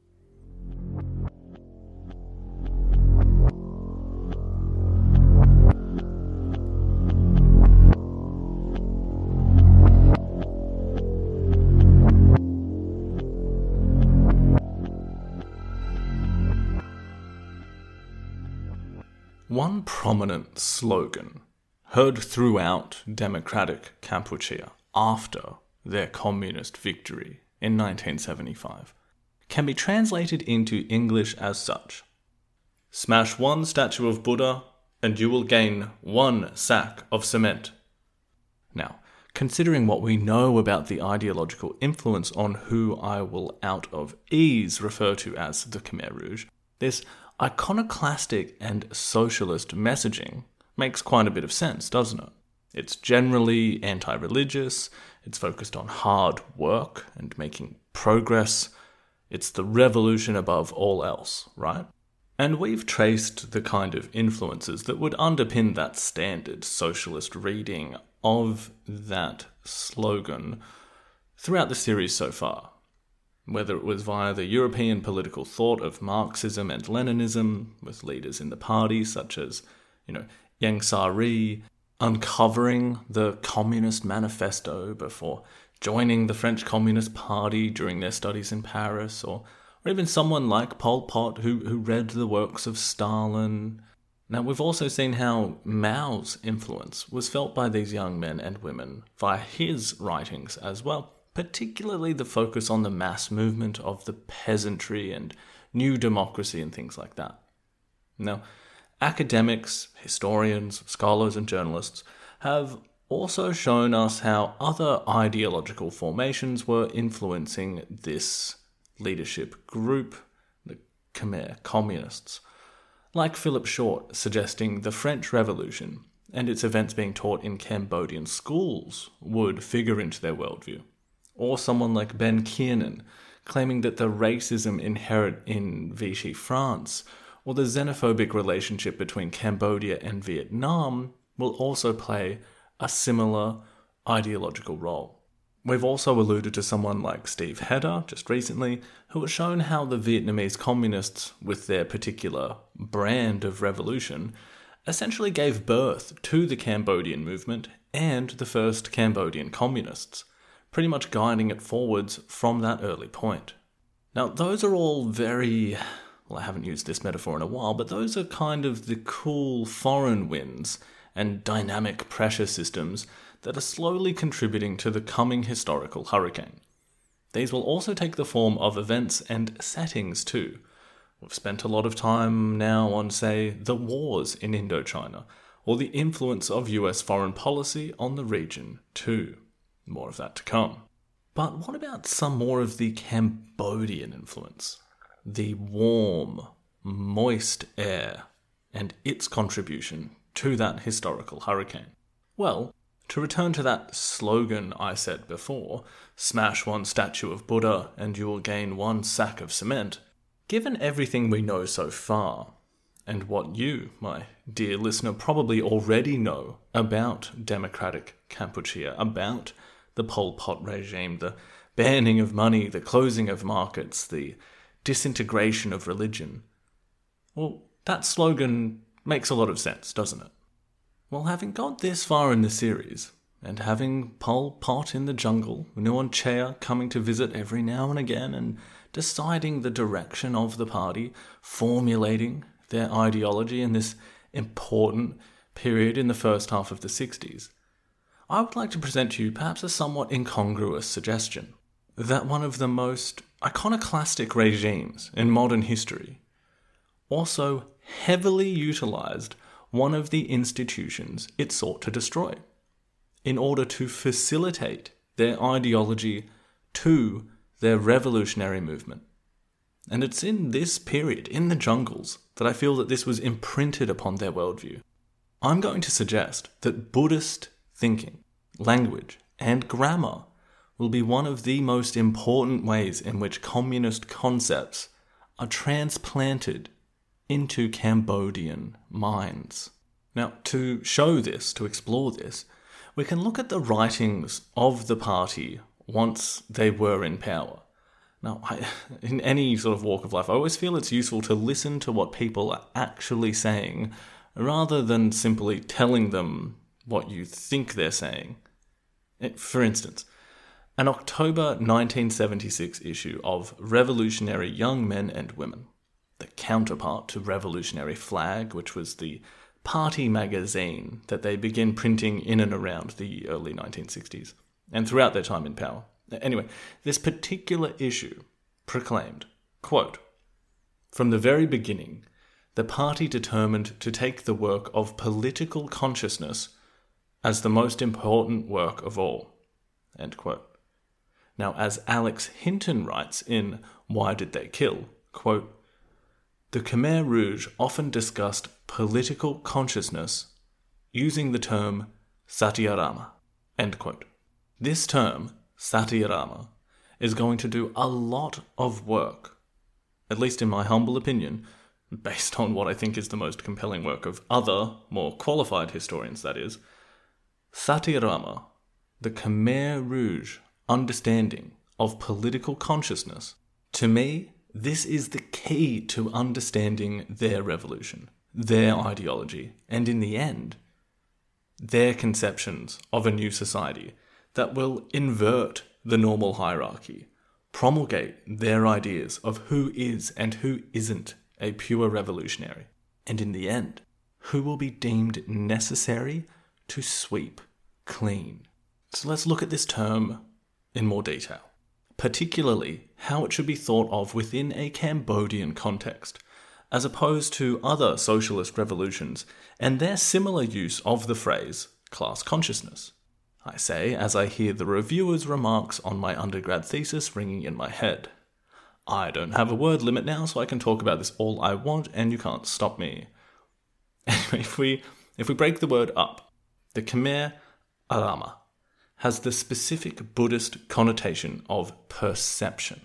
One prominent slogan heard throughout democratic Kampuchea after their communist victory in nineteen seventy-five can be translated into English as such: smash one statue of Buddha and you will gain one sack of cement. Now, considering what we know about the ideological influence on who I will out of ease refer to as the Khmer Rouge, this iconoclastic and socialist messaging makes quite a bit of sense, doesn't it? It's generally anti-religious, it's focused on hard work and making progress, it's the revolution above all else, right? And we've traced the kind of influences that would underpin that standard socialist reading of that slogan throughout the series so far. Whether it was via the European political thought of Marxism and Leninism, with leaders in the party such as, you know, Ieng Sary uncovering the Communist Manifesto before joining the French Communist Party during their studies in Paris, or, or even someone like Pol Pot who, who read the works of Stalin, Now, we've also seen how Mao's influence was felt by these young men and women via his writings as well, particularly the focus on the mass movement of the peasantry and new democracy and things like that. Now, academics, historians, scholars, and journalists have also shown us how other ideological formations were influencing this leadership group, the Khmer Communists, like Philip Short suggesting the French Revolution and its events being taught in Cambodian schools would figure into their worldview, or someone like Ben Kiernan claiming that the racism inherent in Vichy France or the xenophobic relationship between Cambodia and Vietnam will also play a similar ideological role. We've also alluded to someone like Steve Hedder, just recently, who has shown how the Vietnamese communists, with their particular brand of revolution, essentially gave birth to the Cambodian movement and the first Cambodian communists, pretty much guiding it forwards from that early point. Now, those are all very... well, I haven't used this metaphor in a while, but those are kind of the cool foreign winds and dynamic pressure systems that are slowly contributing to the coming historical hurricane. These will also take the form of events and settings too. We've spent a lot of time now on, say, the wars in Indochina, or the influence of U S foreign policy on the region too. More of that to come. But what about some more of the Cambodian influence? The warm, moist air, and its contribution to that historical hurricane? Well, to return to that slogan I said before, smash one statue of Buddha and you will gain one sack of cement, given everything we know so far, and what you, my dear listener, probably already know about democratic Kampuchea, about the Pol Pot regime, the banning of money, the closing of markets, the disintegration of religion, well, that slogan makes a lot of sense, doesn't it? Well, having got this far in the series, and having Pol Pot in the jungle, Nuon Chea coming to visit every now and again, and deciding the direction of the party, formulating their ideology in this important period in the first half of the sixties, I would like to present to you perhaps a somewhat incongruous suggestion, that one of the most iconoclastic regimes in modern history also heavily utilized one of the institutions it sought to destroy, in order to facilitate their ideology to their revolutionary movement. And it's in this period, in the jungles, that I feel that this was imprinted upon their worldview. I'm going to suggest that Buddhist thinking, language, and grammar will be one of the most important ways in which communist concepts are transplanted into Cambodian minds. Now, to show this, to explore this, we can look at the writings of the party once they were in power. Now, I, in any sort of walk of life, I always feel it's useful to listen to what people are actually saying, rather than simply telling them what you think they're saying. For instance, an October nineteen seventy-six issue of Revolutionary Young Men and Women, the counterpart to Revolutionary Flag, which was the party magazine that they began printing in and around the early nineteen sixties, and throughout their time in power. Anyway, this particular issue proclaimed, quote, "From the very beginning, the party determined to take the work of political consciousness as the most important work of all." End quote. Now, as Alex Hinton writes in Why Did They Kill, quote, "The Khmer Rouge often discussed political consciousness using the term Satyarama." End quote. This term, Satyarama, is going to do a lot of work, at least in my humble opinion, based on what I think is the most compelling work of other, more qualified historians, that is. Satyarama, the Khmer Rouge understanding of political consciousness, to me, this is the key to understanding their revolution, their ideology, and in the end, their conceptions of a new society that will invert the normal hierarchy, promulgate their ideas of who is and who isn't a pure revolutionary, and in the end, who will be deemed necessary to sweep clean. So let's look at this term in more detail, particularly how it should be thought of within a Cambodian context, as opposed to other socialist revolutions and their similar use of the phrase class consciousness. I say as I hear the reviewer's remarks on my undergrad thesis ringing in my head. I don't have a word limit now, so I can talk about this all I want and you can't stop me. Anyway, if we, if we break the word up, the Khmer Arama has the specific Buddhist connotation of perception,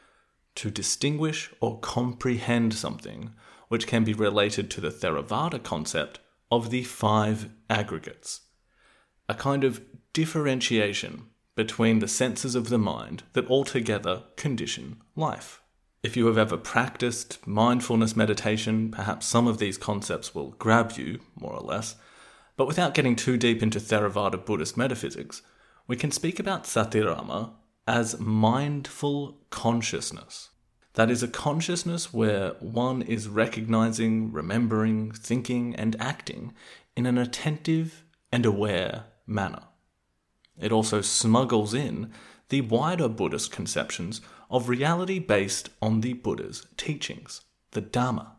to distinguish or comprehend something, which can be related to the Theravada concept of the five aggregates, a kind of differentiation between the senses of the mind that altogether condition life. If you have ever practiced mindfulness meditation, perhaps some of these concepts will grab you, more or less, but without getting too deep into Theravada Buddhist metaphysics, we can speak about Satirama as mindful consciousness. That is a consciousness where one is recognizing, remembering, thinking, and acting in an attentive and aware manner. It also smuggles in the wider Buddhist conceptions of reality based on the Buddha's teachings, the Dhamma.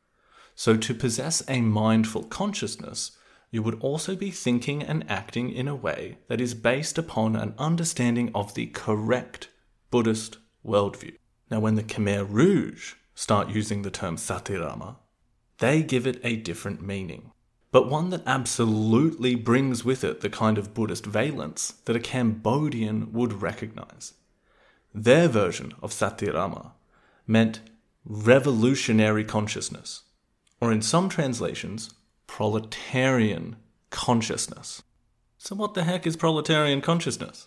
So to possess a mindful consciousness, you would also be thinking and acting in a way that is based upon an understanding of the correct Buddhist worldview. Now, when the Khmer Rouge start using the term Satirama, they give it a different meaning, but one that absolutely brings with it the kind of Buddhist valence that a Cambodian would recognize. Their version of Satirama meant revolutionary consciousness, or in some translations, proletarian consciousness. So what the heck is proletarian consciousness?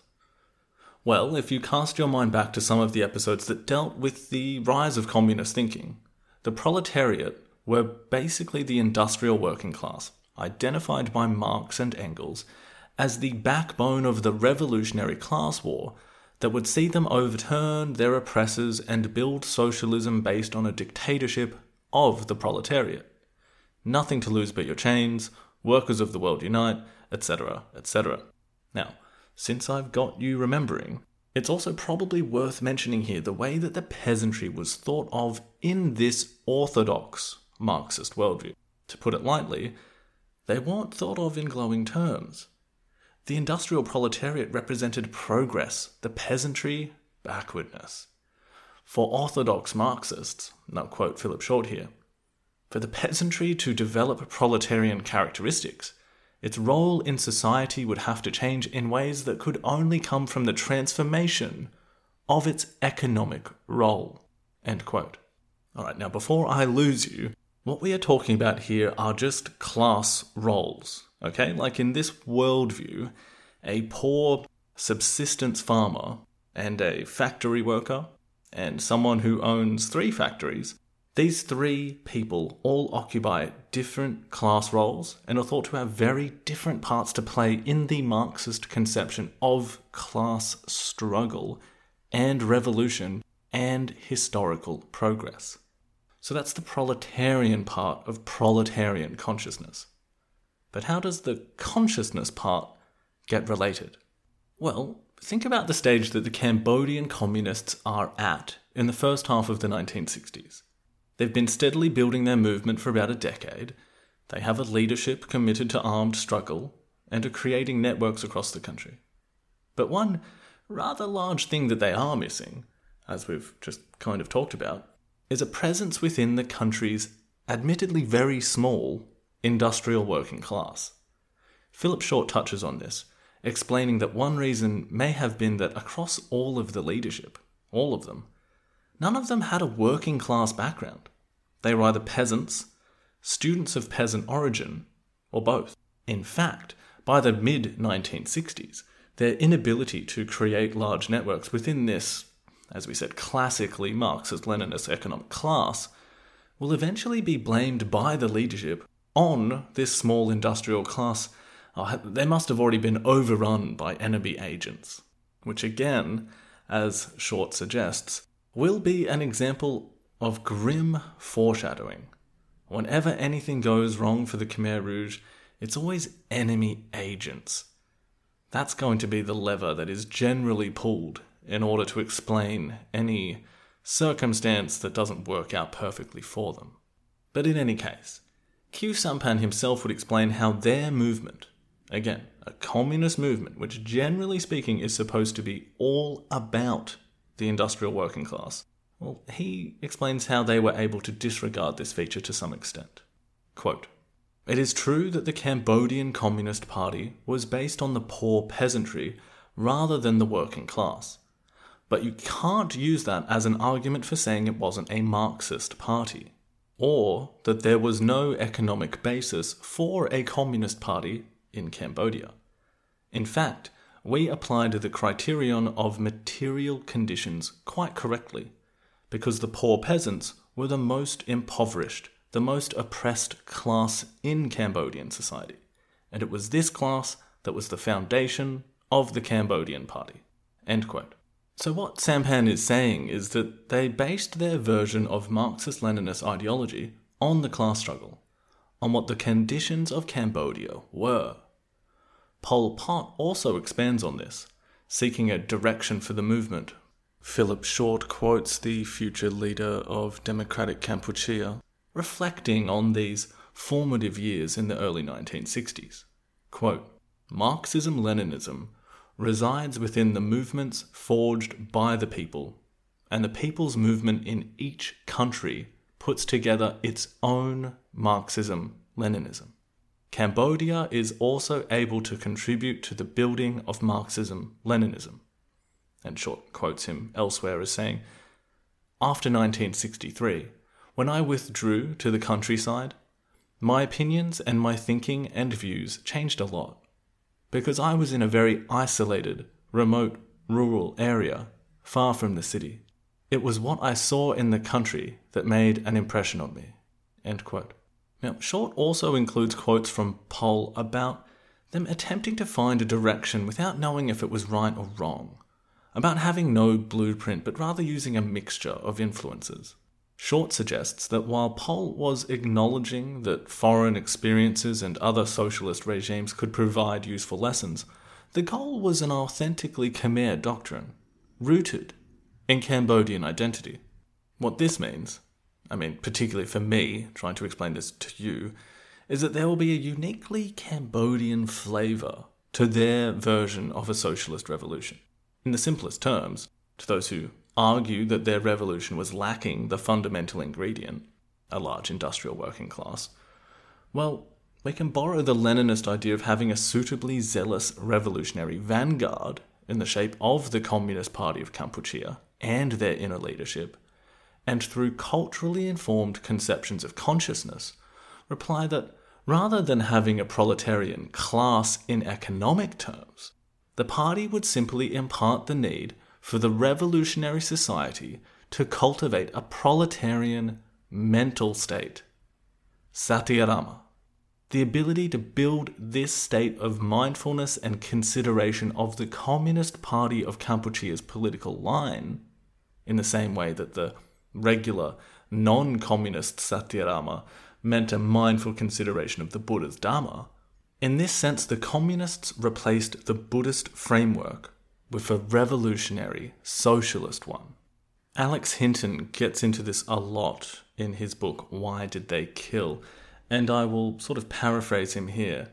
Well, if you cast your mind back to some of the episodes that dealt with the rise of communist thinking, the proletariat were basically the industrial working class, identified by Marx and Engels as the backbone of the revolutionary class war that would see them overturn their oppressors and build socialism based on a dictatorship of the proletariat. Nothing to lose but your chains, workers of the world unite, et cetera, et cetera. Now, since I've got you remembering, it's also probably worth mentioning here the way that the peasantry was thought of in this orthodox Marxist worldview. To put it lightly, they weren't thought of in glowing terms. The industrial proletariat represented progress, the peasantry, backwardness. For orthodox Marxists, and I'll quote Philip Short here, for the peasantry to develop proletarian characteristics, its role in society would have to change in ways that could only come from the transformation of its economic role. End quote. Alright, now before I lose you, what we are talking about here are just class roles, okay? Like in this worldview, a poor subsistence farmer and a factory worker and someone who owns three factories, these three people all occupy different class roles and are thought to have very different parts to play in the Marxist conception of class struggle and revolution and historical progress. So that's the proletarian part of proletarian consciousness. But how does the consciousness part get related? Well, think about the stage that the Cambodian communists are at in the first half of the nineteen sixties. They've been steadily building their movement for about a decade. They have a leadership committed to armed struggle and are creating networks across the country. But one rather large thing that they are missing, as we've just kind of talked about, is a presence within the country's admittedly very small industrial working class. Philip Short touches on this, explaining that one reason may have been that across all of the leadership, all of them, none of them had a working class background. They were either peasants, students of peasant origin, or both. In fact, by the mid nineteen sixties, their inability to create large networks within this, as we said, classically Marxist-Leninist economic class, will eventually be blamed by the leadership on this small industrial class. Oh, they must have already been overrun by enemy agents, which again, as Short suggests, will be an example of grim foreshadowing, Whenever anything goes wrong for the Khmer Rouge, it's always enemy agents. That's going to be the lever that is generally pulled in order to explain any circumstance that doesn't work out perfectly for them. But in any case, Khieu Samphan himself would explain how their movement, again, a communist movement, which generally speaking is supposed to be all about the industrial working class, well, he explains how they were able to disregard this feature to some extent. Quote, "It is true that the Cambodian Communist Party was based on the poor peasantry rather than the working class. But you can't use that as an argument for saying it wasn't a Marxist party, or that there was no economic basis for a communist party in Cambodia. In fact, we applied the criterion of material conditions quite correctly, because the poor peasants were the most impoverished, the most oppressed class in Cambodian society, and it was this class that was the foundation of the Cambodian Party." End quote. So what Samphan is saying is that they based their version of Marxist-Leninist ideology on the class struggle, on what the conditions of Cambodia were. Pol Pot also expands on this, seeking a direction for the movement. Philip Short quotes the future leader of Democratic Kampuchea, reflecting on these formative years in the early nineteen sixties. Quote, "Marxism-Leninism resides within the movements forged by the people, and the people's movement in each country puts together its own Marxism-Leninism. Cambodia is also able to contribute to the building of Marxism-Leninism." And Short quotes him elsewhere as saying, "After nineteen sixty-three, when I withdrew to the countryside, my opinions and my thinking and views changed a lot, because I was in a very isolated, remote, rural area, far from the city. It was what I saw in the country that made an impression on me." End quote. Now, Short also includes quotes from Pol about them attempting to find a direction without knowing if it was right or wrong, about having no blueprint but rather using a mixture of influences. Short suggests that while Pol was acknowledging that foreign experiences and other socialist regimes could provide useful lessons, the goal was an authentically Khmer doctrine, rooted in Cambodian identity. What this means, I mean, particularly for me, trying to explain this to you, is that there will be a uniquely Cambodian flavour to their version of a socialist revolution. In the simplest terms, to those who argue that their revolution was lacking the fundamental ingredient, a large industrial working class, well, we can borrow the Leninist idea of having a suitably zealous revolutionary vanguard in the shape of the Communist Party of Kampuchea and their inner leadership, and through culturally informed conceptions of consciousness, reply that rather than having a proletarian class in economic terms, the party would simply impart the need for the revolutionary society to cultivate a proletarian mental state, satyarama, the ability to build this state of mindfulness and consideration of the Communist Party of Kampuchea's political line, in the same way that the regular non-communist satyarama meant a mindful consideration of the Buddha's Dharma. In this sense, the communists replaced the Buddhist framework with a revolutionary socialist one. Alex Hinton gets into this a lot in his book, Why Did They Kill? And I will sort of paraphrase him here.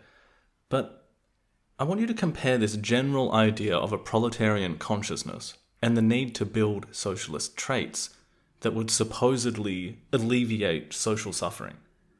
But I want you to compare this general idea of a proletarian consciousness and the need to build socialist traits that would supposedly alleviate social suffering.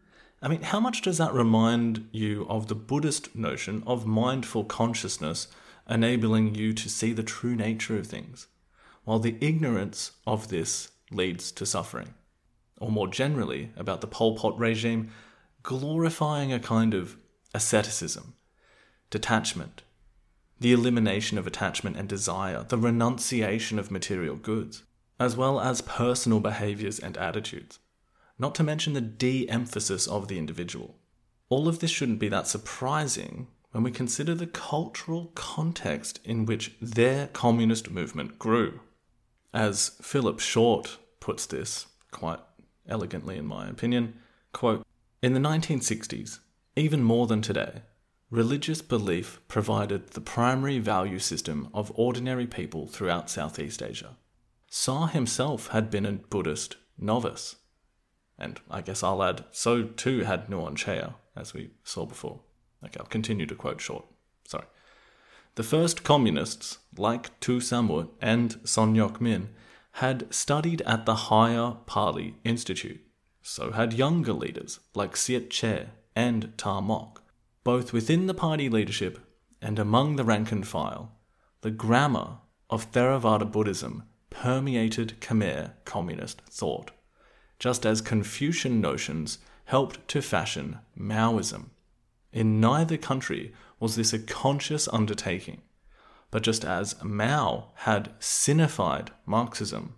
I mean, how much does that remind you of the Buddhist notion of mindful consciousness enabling you to see the true nature of things, while the ignorance of this leads to suffering? Or more generally, about the Pol Pot regime, glorifying a kind of asceticism, detachment, the elimination of attachment and desire, the renunciation of material goods, as well as personal behaviours and attitudes, not to mention the de-emphasis of the individual. All of this shouldn't be that surprising when we consider the cultural context in which their communist movement grew. As Philip Short puts this, quite elegantly in my opinion, quote, In the nineteen sixties, even more than today, religious belief provided the primary value system of ordinary people throughout Southeast Asia. Sa himself had been a Buddhist novice. And I guess I'll add, so too had Nuon Chea, as we saw before. Okay, I'll continue to quote short. Sorry. The first communists, like Tu Samut and Son Ngoc Min, had studied at the Higher Pali Institute. So had younger leaders, like Siet Che and Ta Mok. Both within the party leadership and among the rank and file, the grammar of Theravada Buddhism permeated Khmer communist thought, just as Confucian notions helped to fashion Maoism. In neither country was this a conscious undertaking, but just as Mao had sinified Marxism,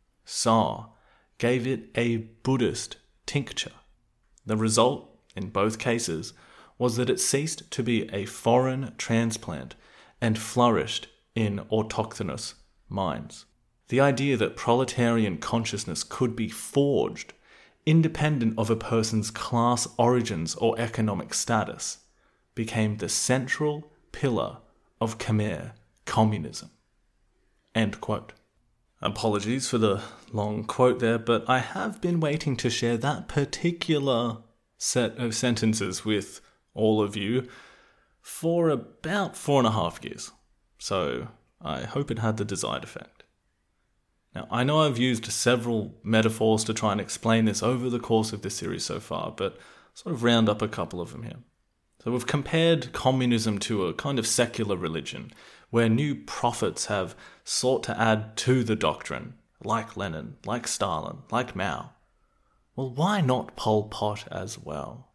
Sa gave it a Buddhist tincture. The result, in both cases, was that it ceased to be a foreign transplant and flourished in autochthonous minds. The idea that proletarian consciousness could be forged independent of a person's class origins or economic status became the central pillar of Khmer communism. End quote. Apologies for the long quote there, but I have been waiting to share that particular set of sentences with all of you for about four and a half years. So I hope it had the desired effect. Now, I know I've used several metaphors to try and explain this over the course of this series so far, but sort of round up a couple of them here. So we've compared communism to a kind of secular religion, where new prophets have sought to add to the doctrine, like Lenin, like Stalin, like Mao. Well, why not Pol Pot as well?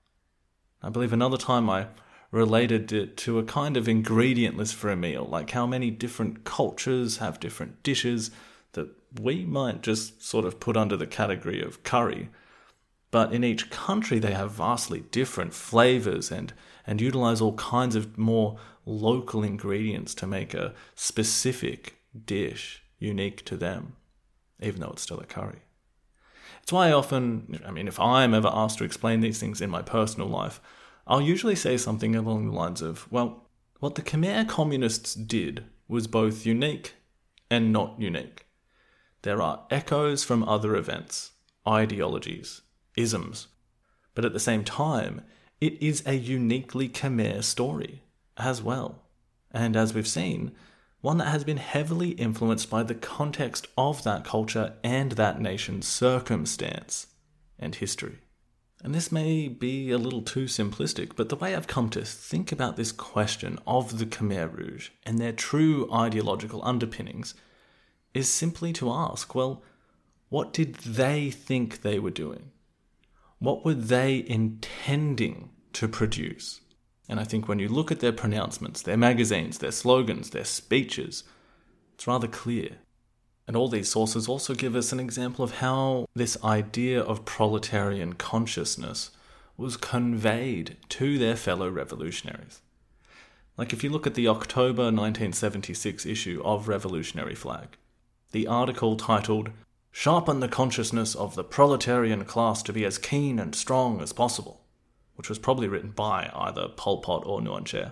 I believe another time I related it to a kind of ingredient list for a meal, like how many different cultures have different dishes that we might just sort of put under the category of curry. But in each country they have vastly different flavors and, and utilize all kinds of more local ingredients to make a specific dish unique to them, even though it's still a curry. It's why I often, I mean, if I'm ever asked to explain these things in my personal life, I'll usually say something along the lines of, well, what the Khmer communists did was both unique and not unique. There are echoes from other events, ideologies, isms, but at the same time, it is a uniquely Khmer story as well. And as we've seen, one that has been heavily influenced by the context of that culture and that nation's circumstance and history. And this may be a little too simplistic, but the way I've come to think about this question of the Khmer Rouge and their true ideological underpinnings is simply to ask, well, what did they think they were doing? What were they intending to produce? And I think when you look at their pronouncements, their magazines, their slogans, their speeches, it's rather clear. And all these sources also give us an example of how this idea of proletarian consciousness was conveyed to their fellow revolutionaries. Like if you look at the October nineteen seventy-six issue of Revolutionary Flag, the article titled, "Sharpen the Consciousness of the Proletarian Class to be as Keen and Strong as Possible," which was probably written by either Pol Pot or Nuon Chea.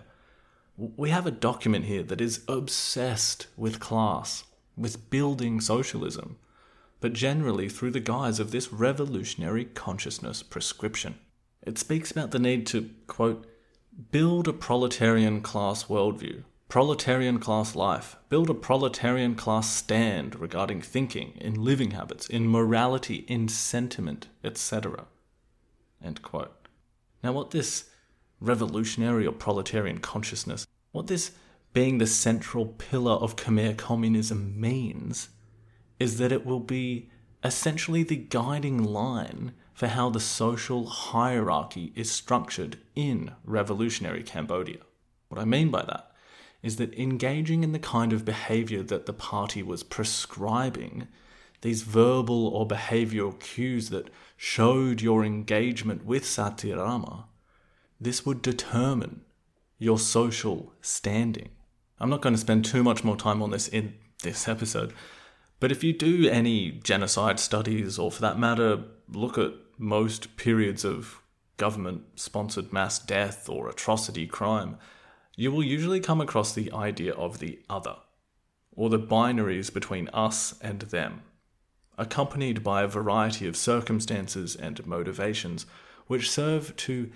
We have a document here that is obsessed with class, with building socialism, but generally through the guise of this revolutionary consciousness prescription. It speaks about the need to, quote, build a proletarian class worldview, proletarian class life, build a proletarian class stand regarding thinking, in living habits, in morality, in sentiment, et cetera. End quote. Now what this revolutionary or proletarian consciousness, what this being the central pillar of Khmer communism means, is that it will be essentially the guiding line for how the social hierarchy is structured in revolutionary Cambodia. What I mean by that is that engaging in the kind of behaviour that the party was prescribing, these verbal or behavioural cues that showed your engagement with Satirama, this would determine your social standing. I'm not going to spend too much more time on this in this episode, but if you do any genocide studies, or for that matter, look at most periods of government-sponsored mass death or atrocity crime, you will usually come across the idea of the other, or the binaries between us and them, accompanied by a variety of circumstances and motivations which serve to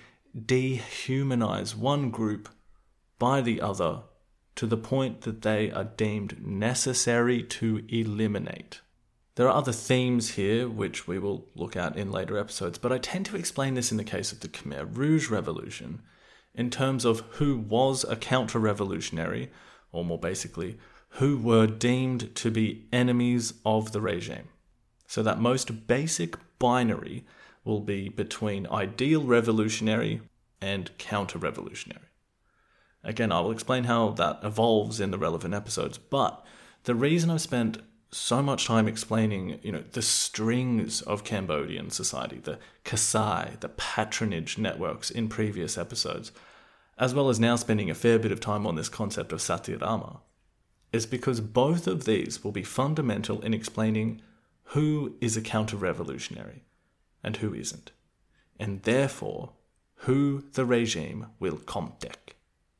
dehumanize one group by the other to the point that they are deemed necessary to eliminate. There are other themes here which we will look at in later episodes, but I tend to explain this in the case of the Khmer Rouge Revolution in terms of who was a counter-revolutionary, or more basically, who were deemed to be enemies of the regime. So that most basic binary will be between ideal revolutionary and counter-revolutionary. Again, I will explain how that evolves in the relevant episodes, but the reason I've spent so much time explaining, you know, the strings of Cambodian society, the Kasai, the patronage networks in previous episodes, as well as now spending a fair bit of time on this concept of Satirama, is because both of these will be fundamental in explaining who is a counter-revolutionary and who isn't, and therefore who the regime will komtek,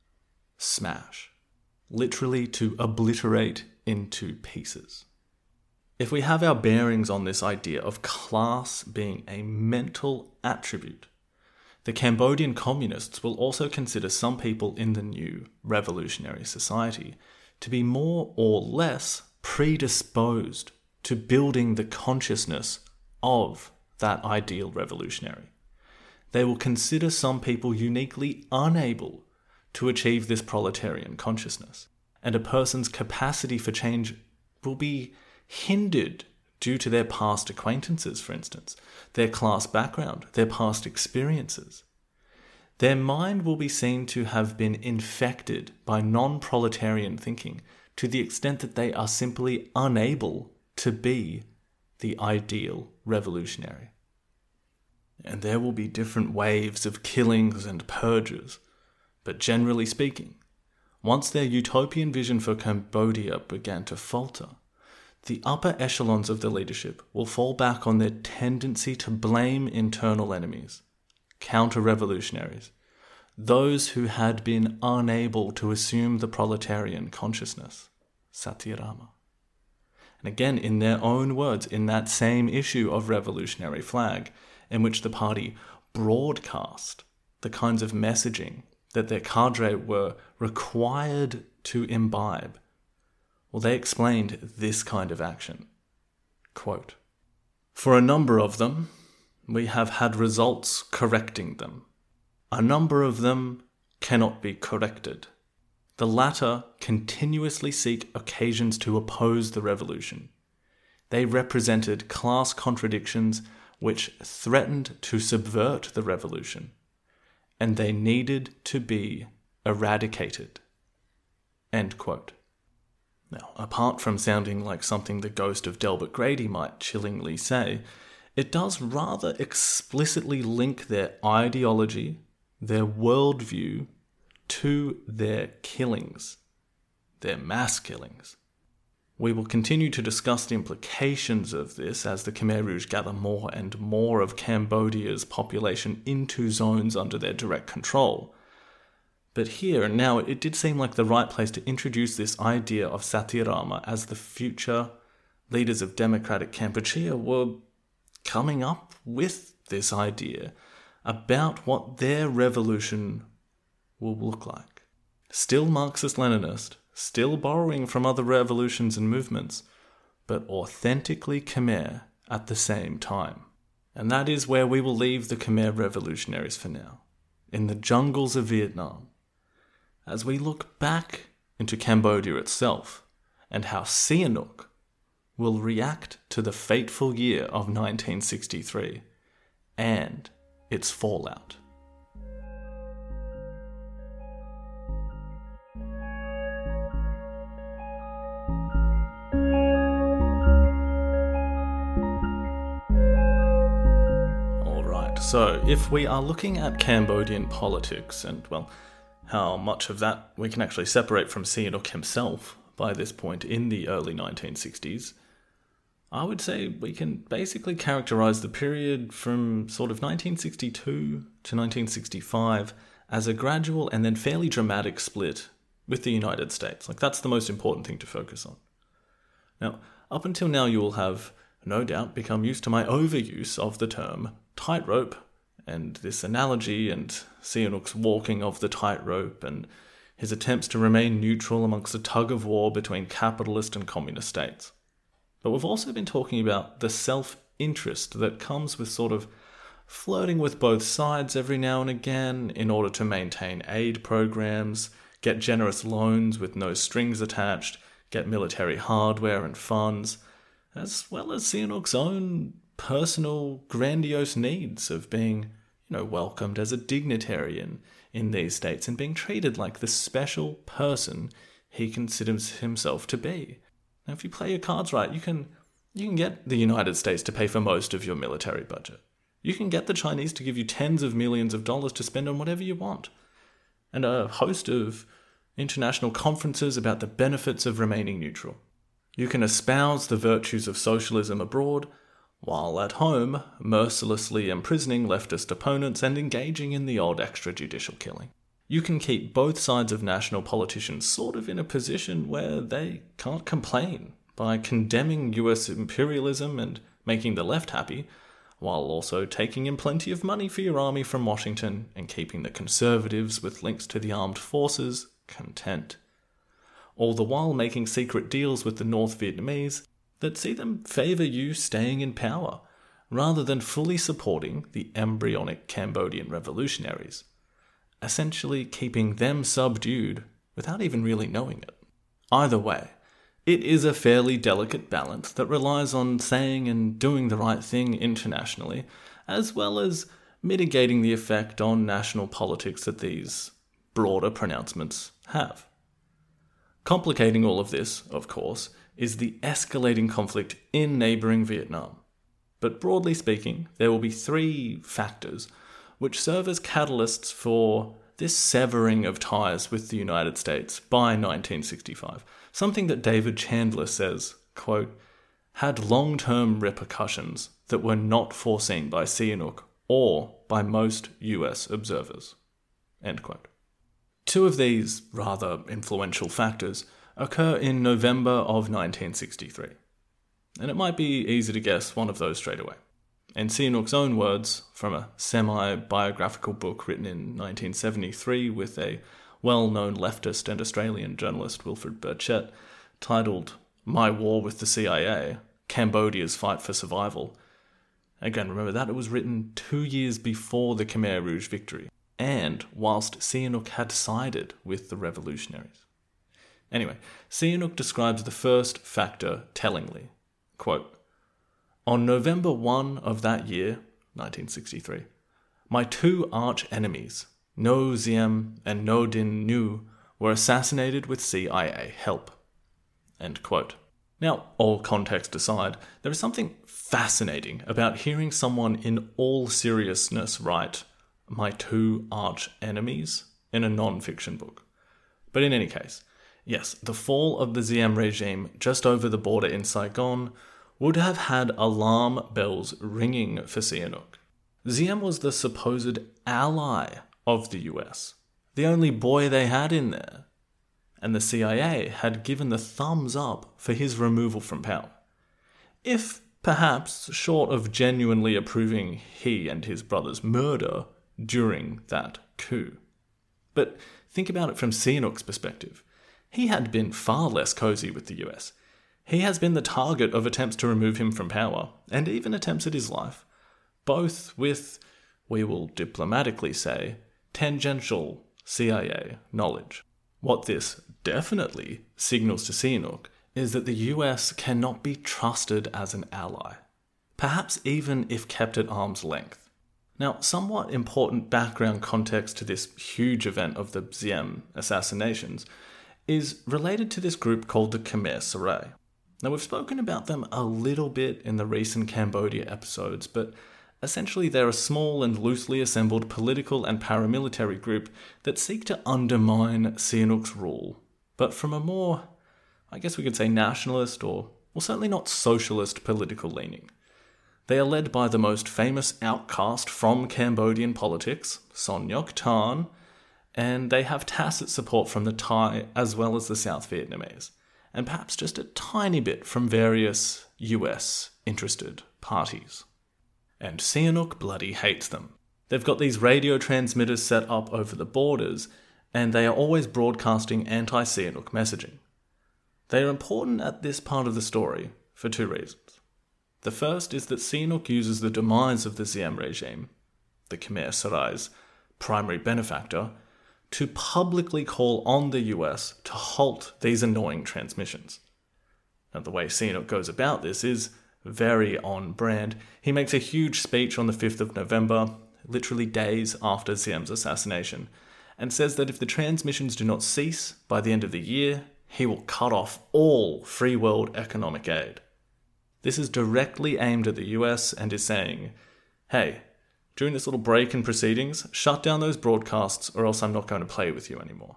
smash, literally to obliterate into pieces. If we have our bearings on this idea of class being a mental attribute, the Cambodian communists will also consider some people in the new revolutionary society to be more or less predisposed to building the consciousness of that ideal revolutionary. They will consider some people uniquely unable to achieve this proletarian consciousness, and a person's capacity for change will be hindered due to their past acquaintances, for instance, their class background, their past experiences. Their mind will be seen to have been infected by non-proletarian thinking to the extent that they are simply unable to be the ideal revolutionary. And there will be different waves of killings and purges, but generally speaking, once their utopian vision for Cambodia began to falter, the upper echelons of the leadership will fall back on their tendency to blame internal enemies, counter-revolutionaries, those who had been unable to assume the proletarian consciousness, Satirama. And again, in their own words, in that same issue of Revolutionary Flag, in which the party broadcast the kinds of messaging that their cadre were required to imbibe, well, they explained this kind of action. Quote, "For a number of them, we have had results correcting them. A number of them cannot be corrected. The latter continuously seek occasions to oppose the revolution. They represented class contradictions which threatened to subvert the revolution, and they needed to be eradicated." End quote. Now, apart from sounding like something the ghost of Delbert Grady might chillingly say, it does rather explicitly link their ideology, their worldview, to their killings, their mass killings. We will continue to discuss the implications of this as the Khmer Rouge gather more and more of Cambodia's population into zones under their direct control. But here and now, it did seem like the right place to introduce this idea of Satirama as the future leaders of democratic Kampuchea were coming up with this idea about what their revolution will look like. Still Marxist-Leninist, still borrowing from other revolutions and movements, but authentically Khmer at the same time. And that is where we will leave the Khmer revolutionaries for now, in the jungles of Vietnam, as we look back into Cambodia itself and how Sihanouk will react to the fateful year of nineteen sixty-three and its fallout. Alright, so if we are looking at Cambodian politics and, well, how much of that we can actually separate from Sihanouk himself by this point in the early nineteen sixties, I would say we can basically characterize the period from sort of nineteen sixty-two to nineteen sixty-five as a gradual and then fairly dramatic split with the United States. Like, that's the most important thing to focus on. Now, up until now, you will have, no doubt, become used to my overuse of the term tightrope, and this analogy, and Sihanouk's walking of the tightrope, and his attempts to remain neutral amongst a tug of war between capitalist and communist states. But we've also been talking about the self-interest that comes with sort of flirting with both sides every now and again in order to maintain aid programs, get generous loans with no strings attached, get military hardware and funds, as well as Sihanouk's own personal grandiose needs of being, you know, welcomed as a dignitary in, in these states and being treated like the special person he considers himself to be. Now, if you play your cards right, you can you can get the United States to pay for most of your military budget. You can get the Chinese to give you tens of millions of dollars to spend on whatever you want. And a host of international conferences about the benefits of remaining neutral. You can espouse the virtues of socialism abroad, while at home, mercilessly imprisoning leftist opponents and engaging in the odd extrajudicial killing. You can keep both sides of national politicians sort of in a position where they can't complain by condemning U S imperialism and making the left happy, while also taking in plenty of money for your army from Washington and keeping the conservatives with links to the armed forces content. All the while making secret deals with the North Vietnamese that see them favour you staying in power, rather than fully supporting the embryonic Cambodian revolutionaries, essentially keeping them subdued without even really knowing it. Either way, it is a fairly delicate balance that relies on saying and doing the right thing internationally, as well as mitigating the effect on national politics that these broader pronouncements have. Complicating all of this, of course, is the escalating conflict in neighbouring Vietnam. But broadly speaking, there will be three factors which serve as catalysts for this severing of ties with the United States by nineteen sixty-five. Something that David Chandler says, quote, had long-term repercussions that were not foreseen by Sihanouk or by most U S observers. End quote. Two of these rather influential factors occur in November of nineteen sixty-three. And it might be easy to guess one of those straight away. In Sihanouk's own words, from a semi-biographical book written in nineteen seventy-three with a well-known leftist and Australian journalist Wilfred Burchett, titled My War with the C I A, Cambodia's Fight for Survival. Again, remember that it was written two years before the Khmer Rouge victory, and whilst Sihanouk had sided with the revolutionaries. Anyway, Sihanouk describes the first factor tellingly. Quote, on November first of that year, nineteen sixty-three, my two arch-enemies, No Diem and No Dinh Nhu, were assassinated with C I A help. End quote. Now, all context aside, there is something fascinating about hearing someone in all seriousness write, my two arch-enemies, in a non-fiction book. But in any case, yes, the fall of the Diem regime just over the border in Saigon would have had alarm bells ringing for Sihanouk. Diem was the supposed ally of the U S, the only boy they had in there, and the C I A had given the thumbs up for his removal from power. If, perhaps, short of genuinely approving he and his brother's murder during that coup. But think about it from Sihanouk's perspective. He had been far less cozy with the U S. He has been the target of attempts to remove him from power, and even attempts at his life, both with, we will diplomatically say, tangential C I A knowledge. What this definitely signals to Sihanouk is that the U S cannot be trusted as an ally, perhaps even if kept at arm's length. Now, somewhat important background context to this huge event of the Diem assassinations is related to this group called the Khmer Serai. Now, we've spoken about them a little bit in the recent Cambodia episodes, but essentially they're a small and loosely assembled political and paramilitary group that seek to undermine Sihanouk's rule, but from a more, I guess we could say, nationalist or well, certainly not socialist political leaning. They are led by the most famous outcast from Cambodian politics, Son Ngoc Tan, and they have tacit support from the Thai as well as the South Vietnamese, and perhaps just a tiny bit from various U S interested parties. And Sihanouk bloody hates them. They've got these radio transmitters set up over the borders, and they are always broadcasting anti-Sihanouk messaging. They are important at this part of the story for two reasons. The first is that Sihanouk uses the demise of the Diem regime, the Khmer Sarai's primary benefactor, to publicly call on the U S to halt these annoying transmissions. Now, the way Sihanouk goes about this is very on brand. He makes a huge speech on the fifth of November, literally days after Diem's assassination, and says that if the transmissions do not cease by the end of the year, he will cut off all free world economic aid. This is directly aimed at the U S and is saying, hey, during this little break in proceedings, shut down those broadcasts or else I'm not going to play with you anymore.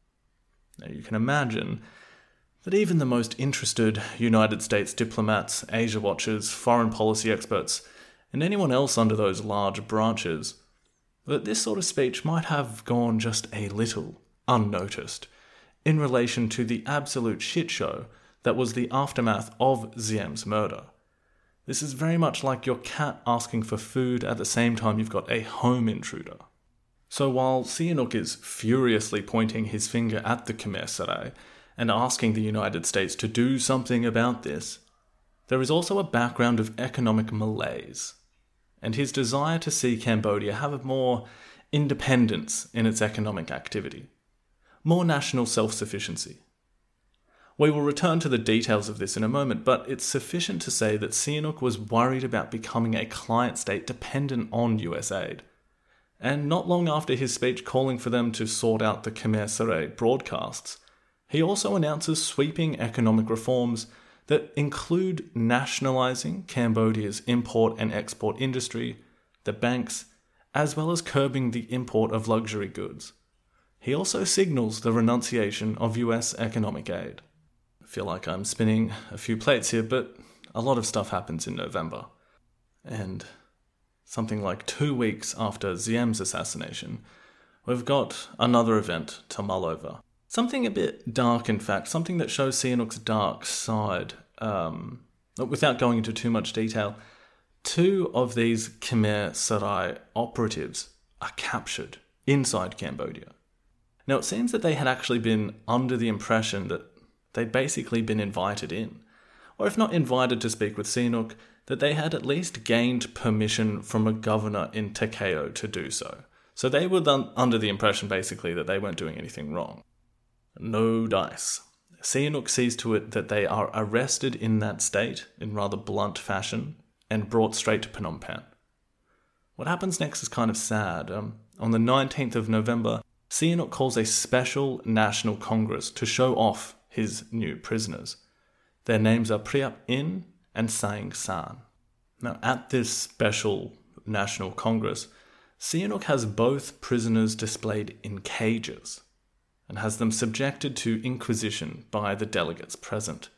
Now you can imagine that even the most interested United States diplomats, Asia watchers, foreign policy experts, and anyone else under those large branches, that this sort of speech might have gone just a little unnoticed in relation to the absolute shit show that was the aftermath of Diem's murder. This is very much like your cat asking for food at the same time you've got a home intruder. So while Sihanouk is furiously pointing his finger at the Khmer Sarai and asking the United States to do something about this, there is also a background of economic malaise, and his desire to see Cambodia have more independence in its economic activity, more national self-sufficiency. We will return to the details of this in a moment, but it's sufficient to say that Sihanouk was worried about becoming a client state dependent on U S aid. And not long after his speech calling for them to sort out the Khmer Sarai broadcasts, he also announces sweeping economic reforms that include nationalising Cambodia's import and export industry, the banks, as well as curbing the import of luxury goods. He also signals the renunciation of U S economic aid. I feel like I'm spinning a few plates here, but a lot of stuff happens in November. And something like two weeks after Diem's assassination, we've got another event to mull over. Something a bit dark, in fact, something that shows Sihanouk's dark side. Um, without going into too much detail, two of these Khmer Sarai operatives are captured inside Cambodia. Now, it seems that they had actually been under the impression that they'd basically been invited in, or if not invited to speak with Sihanouk, that they had at least gained permission from a governor in Takeo to do so. So they were done under the impression, basically, that they weren't doing anything wrong. No dice. Sihanouk sees to it that they are arrested in that state in rather blunt fashion and brought straight to Phnom Penh. What happens next is kind of sad. Um, on the nineteenth of November, Sihanouk calls a special national congress to show off his new prisoners. Their names are Priap In and Saeng San. Now, at this special national congress, Sihanouk has both prisoners displayed in cages and has them subjected to inquisition by the delegates present.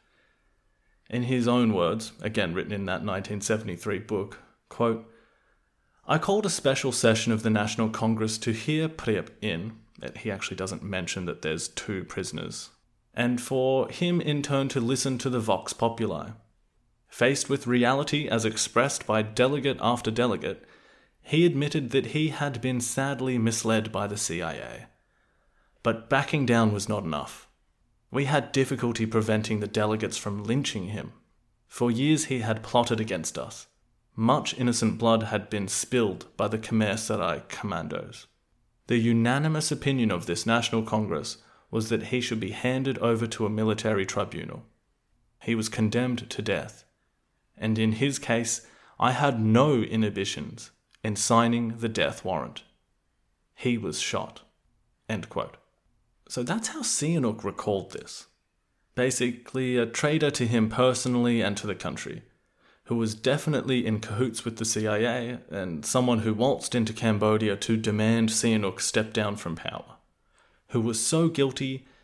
In his own words, again written in that nineteen seventy-three book, quote, I called a special session of the National Congress to hear Priap In, he actually doesn't mention that there's two prisoners, and for him in turn to listen to the Vox Populi. Faced with reality as expressed by delegate after delegate, he admitted that he had been sadly misled by the C I A. But backing down was not enough. We had difficulty preventing the delegates from lynching him. For years he had plotted against us. Much innocent blood had been spilled by the Khmer Sarai commandos. The unanimous opinion of this National Congress was that he should be handed over to a military tribunal. He was condemned to death, and in his case, I had no inhibitions in signing the death warrant. He was shot. End quote. So that's how Sihanouk recalled this. Basically, a traitor to him personally and to the country, who was definitely in cahoots with the C I A, and someone who waltzed into Cambodia to demand Sihanouk step down from power, who was so guilty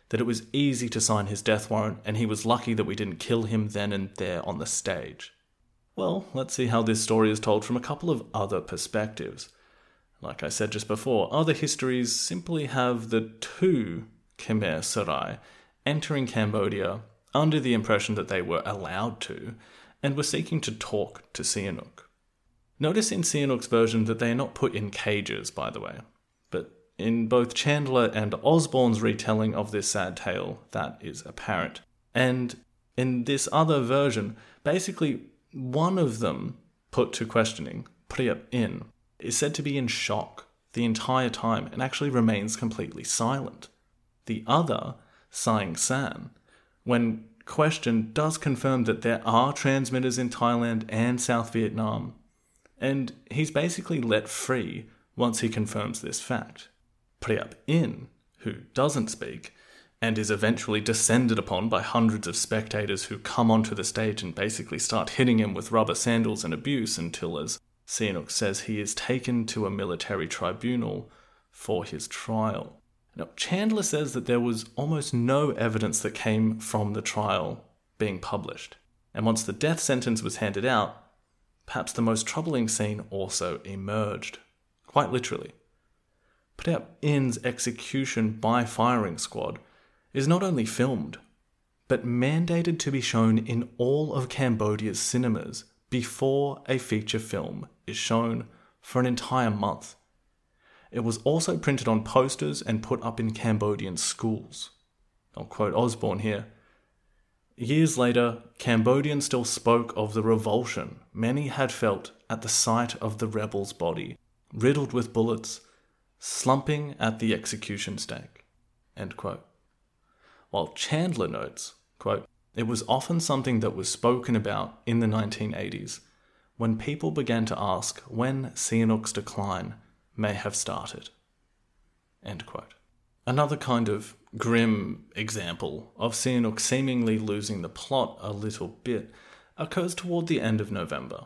that it was easy to sign his death warrant and he was lucky that we didn't kill him then and there on the stage. Well, let's see how this story is told from a couple of other perspectives. Like I said just before, other histories simply have the two Khmer Sarai entering Cambodia under the impression that they were allowed to and were seeking to talk to Sihanouk. Notice in Sihanouk's version that they are not put in cages, by the way, but in both Chandler and Osborne's retelling of this sad tale, that is apparent. And in this other version, basically one of them put to questioning, Priap In, is said to be in shock the entire time and actually remains completely silent. The other, Saing San, when questioned, does confirm that there are transmitters in Thailand and South Vietnam, and he's basically let free once he confirms this fact. Priap In, who doesn't speak, and is eventually descended upon by hundreds of spectators who come onto the stage and basically start hitting him with rubber sandals and abuse until, as Sihanouk says, he is taken to a military tribunal for his trial. Now, Chandler says that there was almost no evidence that came from the trial being published, and once the death sentence was handed out, perhaps the most troubling scene also emerged, quite literally. Priap In's execution by firing squad is not only filmed, but mandated to be shown in all of Cambodia's cinemas before a feature film is shown for an entire month. It was also printed on posters and put up in Cambodian schools. I'll quote Osborne here. Years later, Cambodians still spoke of the revulsion many had felt at the sight of the rebel's body, riddled with bullets, slumping at the execution stake. End quote. While Chandler notes, quote, it was often something that was spoken about in the nineteen eighties, when people began to ask when Sihanouk's decline may have started. End quote. Another kind of grim example of Sihanouk seemingly losing the plot a little bit occurs toward the end of November.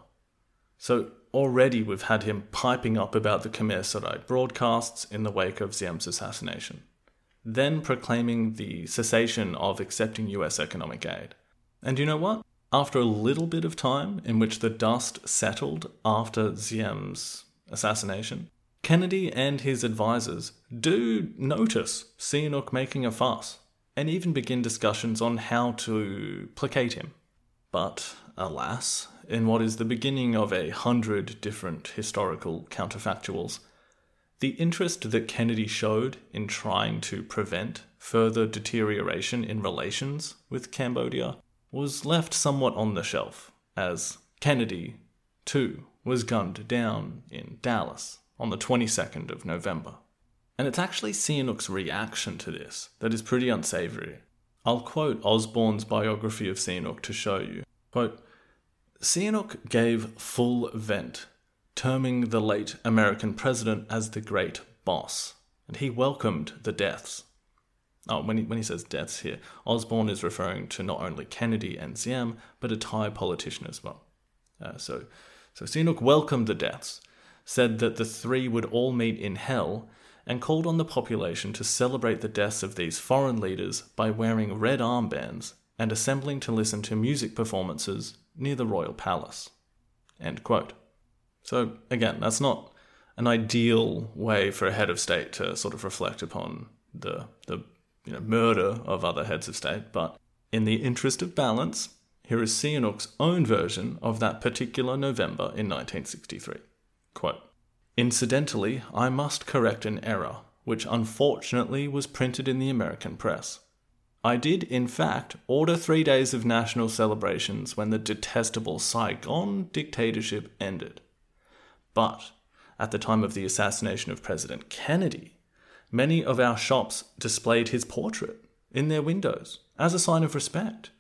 So already we've had him piping up about the Khmer Sarai broadcasts in the wake of Siem's assassination, then proclaiming the cessation of accepting U S economic aid. And you know what? After a little bit of time in which the dust settled after Siem's assassination, Kennedy and his advisors do notice Sihanouk making a fuss and even begin discussions on how to placate him. But, alas, in what is the beginning of a hundred different historical counterfactuals, the interest that Kennedy showed in trying to prevent further deterioration in relations with Cambodia was left somewhat on the shelf, as Kennedy, too, was gunned down in Dallas on the twenty-second of November. And it's actually Sihanouk's reaction to this that is pretty unsavory. I'll quote Osborne's biography of Sihanouk to show you. Quote, Sihanouk gave full vent, terming the late American president as the great boss, and he welcomed the deaths. Oh, when he, when he says deaths here, Osborne is referring to not only Kennedy and Siem, but a Thai politician as well. Uh, so, so Sihanouk welcomed the deaths, said that the three would all meet in hell, and called on the population to celebrate the deaths of these foreign leaders by wearing red armbands and assembling to listen to music performances near the royal palace. End quote. So, again, that's not an ideal way for a head of state to sort of reflect upon the, the you know, murder of other heads of state, but in the interest of balance, here is Sihanouk's own version of that particular November in nineteen sixty-three. Quote, Incidentally, I must correct an error, which unfortunately was printed in the American press. I did, in fact, order three days of national celebrations when the detestable Saigon dictatorship ended. But, at the time of the assassination of President Kennedy, many of our shops displayed his portrait in their windows as a sign of respect.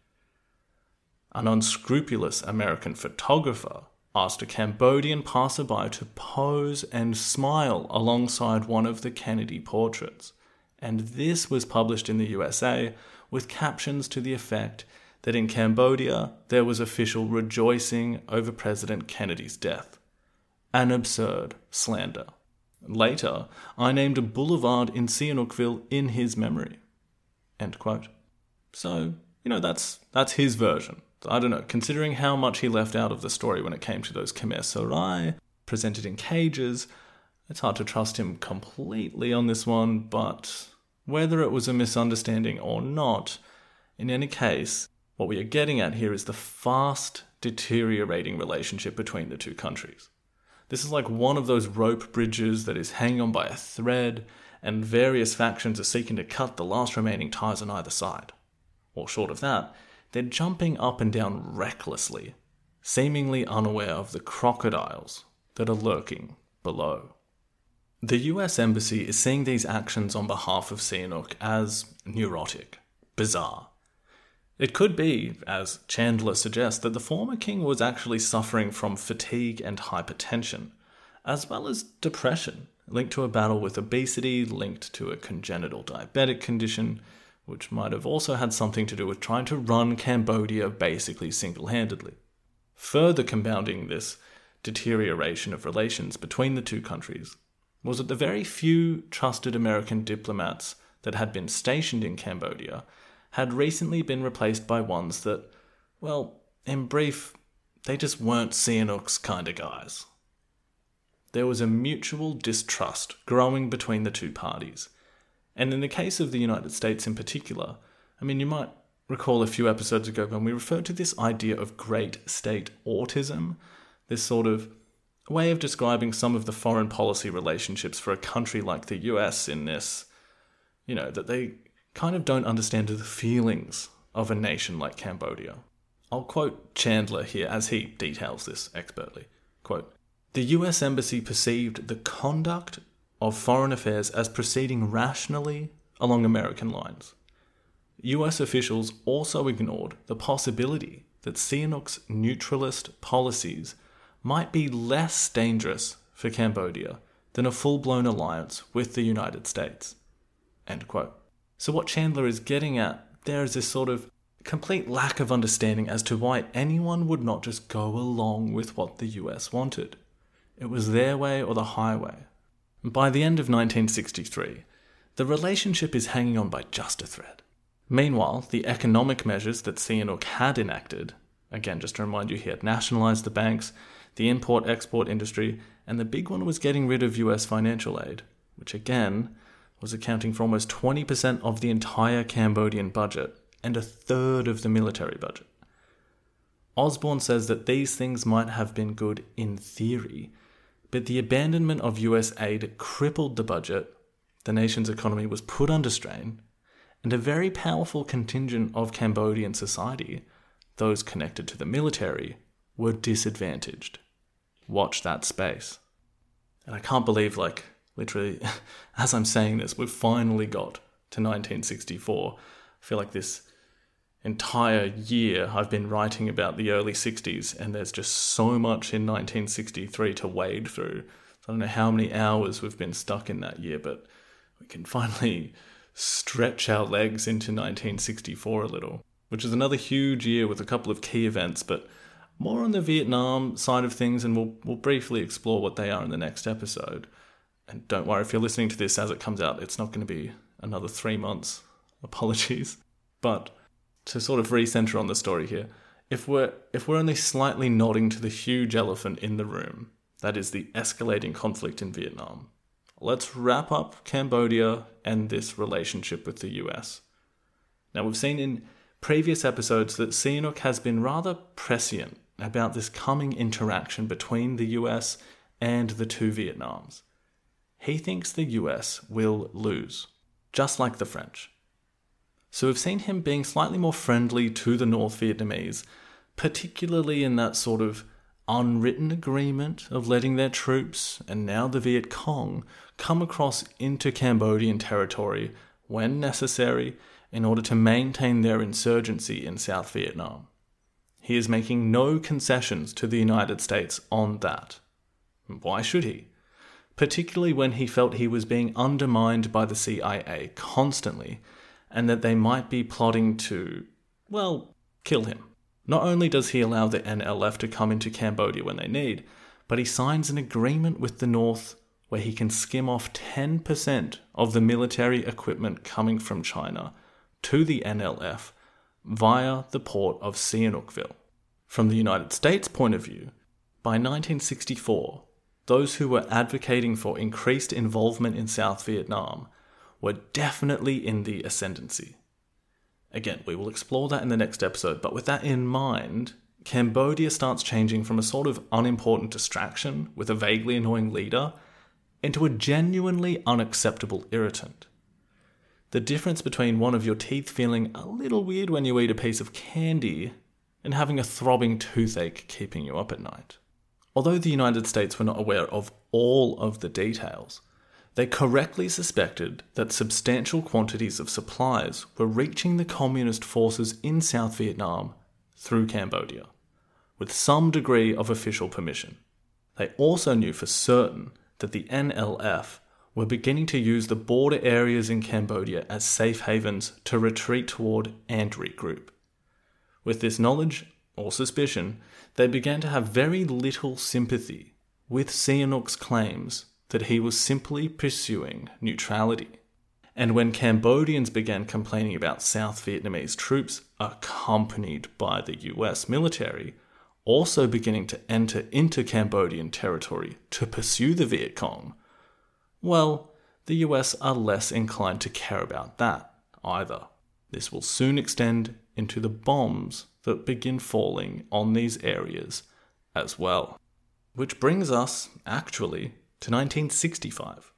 An unscrupulous American photographer asked a Cambodian passerby to pose and smile alongside one of the Kennedy portraits, and this was published in the U S A with captions to the effect that in Cambodia there was official rejoicing over President Kennedy's death. An absurd slander. Later, I named a boulevard in Sihanoukville in his memory. End quote. So, you know, that's that's his version. I don't know, considering how much he left out of the story when it came to those Khmer Sarai, presented in cages, it's hard to trust him completely on this one, but whether it was a misunderstanding or not, in any case, what we are getting at here is the fast deteriorating relationship between the two countries. This is like one of those rope bridges that is hanging on by a thread, and various factions are seeking to cut the last remaining ties on either side. Or short of that, they're jumping up and down recklessly, seemingly unaware of the crocodiles that are lurking below. The U S Embassy is seeing these actions on behalf of Sihanouk as neurotic, bizarre. It could be, as Chandler suggests, that the former king was actually suffering from fatigue and hypertension, as well as depression, linked to a battle with obesity, linked to a congenital diabetic condition, which might have also had something to do with trying to run Cambodia basically single-handedly. Further compounding this deterioration of relations between the two countries was that the very few trusted American diplomats that had been stationed in Cambodia had recently been replaced by ones that, well, in brief, they just weren't Sihanouk's kind of guys. There was a mutual distrust growing between the two parties. And in the case of the United States in particular, I mean, you might recall a few episodes ago when we referred to this idea of great state autism, this sort of way of describing some of the foreign policy relationships for a country like the U S in this, you know, that they kind of don't understand the feelings of a nation like Cambodia. I'll quote Chandler here as he details this expertly. Quote, "The U S Embassy perceived the conduct of foreign affairs as proceeding rationally along American lines. U S officials also ignored the possibility that Sihanouk's neutralist policies might be less dangerous for Cambodia than a full-blown alliance with the United States." End quote. So what Chandler is getting at there is this sort of complete lack of understanding as to why anyone would not just go along with what the U S wanted. It was their way or the highway. By the end of nineteen sixty-three, the relationship is hanging on by just a thread. Meanwhile, the economic measures that Sihanouk had enacted, again, just to remind you, he had nationalised the banks, the import-export industry, and the big one was getting rid of U S financial aid, which again was accounting for almost twenty percent of the entire Cambodian budget and a third of the military budget. Osborne says that these things might have been good in theory, but the abandonment of U S aid crippled the budget, the nation's economy was put under strain, and a very powerful contingent of Cambodian society, those connected to the military, were disadvantaged. Watch that space. And I can't believe, like, literally, as I'm saying this, we've finally got to nineteen sixty-four. I feel like this entire year I've been writing about the early sixties, and there's just so much in nineteen sixty-three to wade through. So I don't know how many hours we've been stuck in that year, but we can finally stretch our legs into nineteen sixty-four a little, which is another huge year with a couple of key events, but more on the Vietnam side of things, and we'll we'll briefly explore what they are in the next episode. And don't worry, if you're listening to this as it comes out, it's not going to be another three months. Apologies. But to sort of recenter on the story here, if we're if we're only slightly nodding to the huge elephant in the room, that is the escalating conflict in Vietnam, let's wrap up Cambodia and this relationship with the U S. Now, we've seen in previous episodes that Sihanouk has been rather prescient about this coming interaction between the U S and the two Vietnams. He thinks the U S will lose, just like the French. So we've seen him being slightly more friendly to the North Vietnamese, particularly in that sort of unwritten agreement of letting their troops, and now the Viet Cong, come across into Cambodian territory when necessary in order to maintain their insurgency in South Vietnam. He is making no concessions to the United States on that. Why should he? Particularly when he felt he was being undermined by the C I A constantly, and that they might be plotting to, well, kill him. Not only does he allow the N L F to come into Cambodia when they need, but he signs an agreement with the North where he can skim off ten percent of the military equipment coming from China to the N L F via the port of Sihanoukville. From the United States' point of view, by nineteen sixty-four, those who were advocating for increased involvement in South Vietnam were definitely in the ascendancy. Again, we will explore that in the next episode, but with that in mind, Cambodia starts changing from a sort of unimportant distraction with a vaguely annoying leader into a genuinely unacceptable irritant. The difference between one of your teeth feeling a little weird when you eat a piece of candy and having a throbbing toothache keeping you up at night. Although the United States were not aware of all of the details, they correctly suspected that substantial quantities of supplies were reaching the communist forces in South Vietnam through Cambodia, with some degree of official permission. They also knew for certain that the N L F were beginning to use the border areas in Cambodia as safe havens to retreat toward and regroup. With this knowledge, or suspicion, they began to have very little sympathy with Sihanouk's claims that he was simply pursuing neutrality. And when Cambodians began complaining about South Vietnamese troops, accompanied by the U S military, also beginning to enter into Cambodian territory to pursue the Viet Cong, well, the U S are less inclined to care about that either. This will soon extend into the bombs that begin falling on these areas as well. Which brings us, actually, to nineteen sixty-five.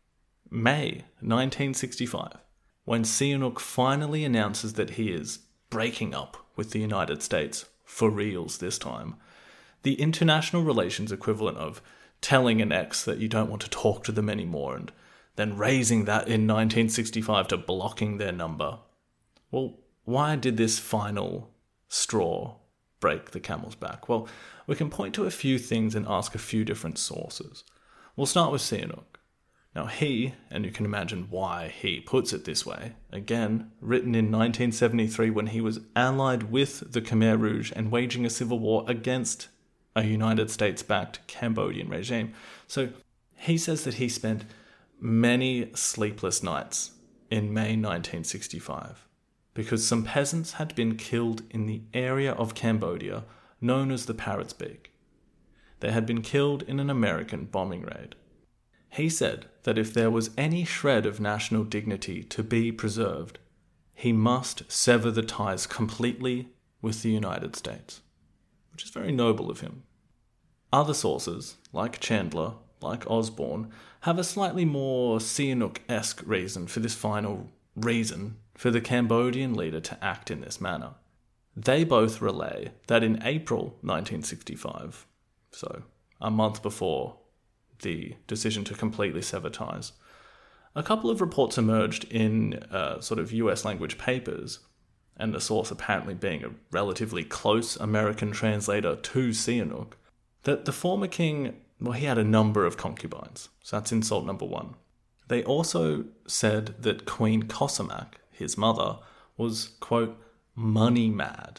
May nineteen sixty-five, when Sihanouk finally announces that he is breaking up with the United States, for reals this time, the international relations equivalent of telling an ex that you don't want to talk to them anymore and then raising that in nineteen sixty-five to blocking their number. Well, why did this final straw break the camel's back? Well, we can point to a few things and ask a few different sources. We'll start with Sihanouk. Now he, and you can imagine why he puts it this way, again, written in nineteen seventy-three when he was allied with the Khmer Rouge and waging a civil war against a United States-backed Cambodian regime. So he says that he spent many sleepless nights in May nineteen sixty-five because some peasants had been killed in the area of Cambodia known as the Parrot's Beak. They had been killed in an American bombing raid. He said that if there was any shred of national dignity to be preserved, he must sever the ties completely with the United States, which is very noble of him. Other sources, like Chandler, like Osborne, have a slightly more Sihanouk-esque reason for this final reason for the Cambodian leader to act in this manner. They both relay that in April nineteen sixty-five, so a month before the decision to completely sever ties, a couple of reports emerged in uh, sort of U S language papers, and the source apparently being a relatively close American translator to Sihanouk, that the former king, well, he had a number of concubines, so that's insult number one. They also said that Queen Kosamak, his mother, was, quote, money mad.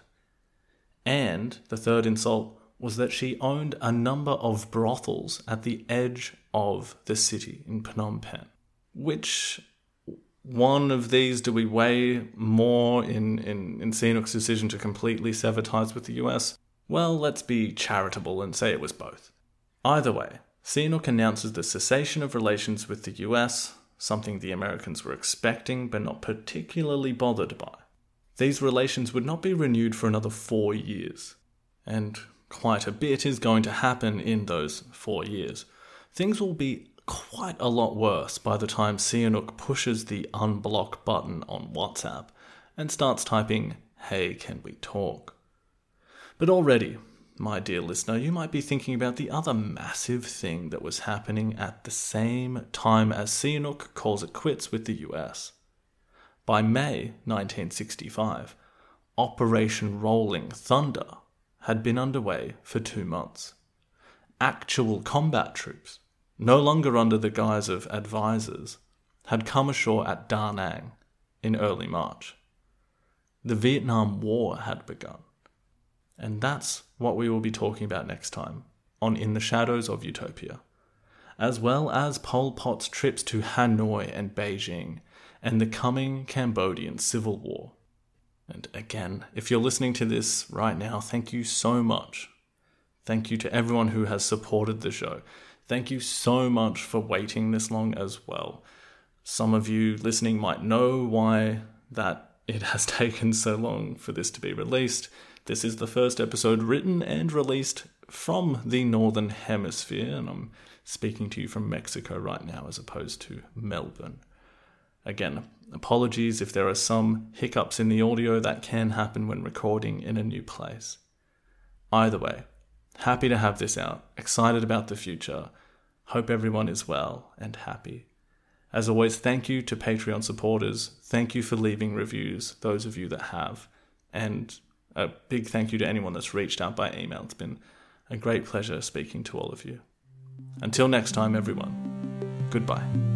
And the third insult was that she owned a number of brothels at the edge of the city in Phnom Penh. Which one of these do we weigh more in, in, in Sihanouk's decision to completely sever ties with the U S? Well, let's be charitable and say it was both. Either way, Sihanouk announces the cessation of relations with the U S, something the Americans were expecting but not particularly bothered by. These relations would not be renewed for another four years, and quite a bit is going to happen in those four years. Things will be quite a lot worse by the time Sihanouk pushes the unblock button on WhatsApp and starts typing, "Hey, can we talk?" But already, my dear listener, you might be thinking about the other massive thing that was happening at the same time as Sihanouk calls it quits with the U S. By May nineteen sixty-five, Operation Rolling Thunder had been underway for two months. Actual combat troops, no longer under the guise of advisors, had come ashore at Da Nang in early March. The Vietnam War had begun. And that's what we will be talking about next time on In the Shadows of Utopia, as well as Pol Pot's trips to Hanoi and Beijing and the coming Cambodian Civil War. And again, if you're listening to this right now, thank you so much. Thank you to everyone who has supported the show. Thank you so much for waiting this long as well. Some of you listening might know why that it has taken so long for this to be released. This is the first episode written and released from the Northern Hemisphere, and I'm speaking to you from Mexico right now as opposed to Melbourne. Again, apologies if there are some hiccups in the audio. That can happen when recording in a new place. Either way, happy to have this out, excited about the future, hope everyone is well and happy. As always, thank you to Patreon supporters, thank you for leaving reviews, those of you that have, and a big thank you to anyone that's reached out by email. It's been a great pleasure speaking to all of you. Until next time, everyone, goodbye.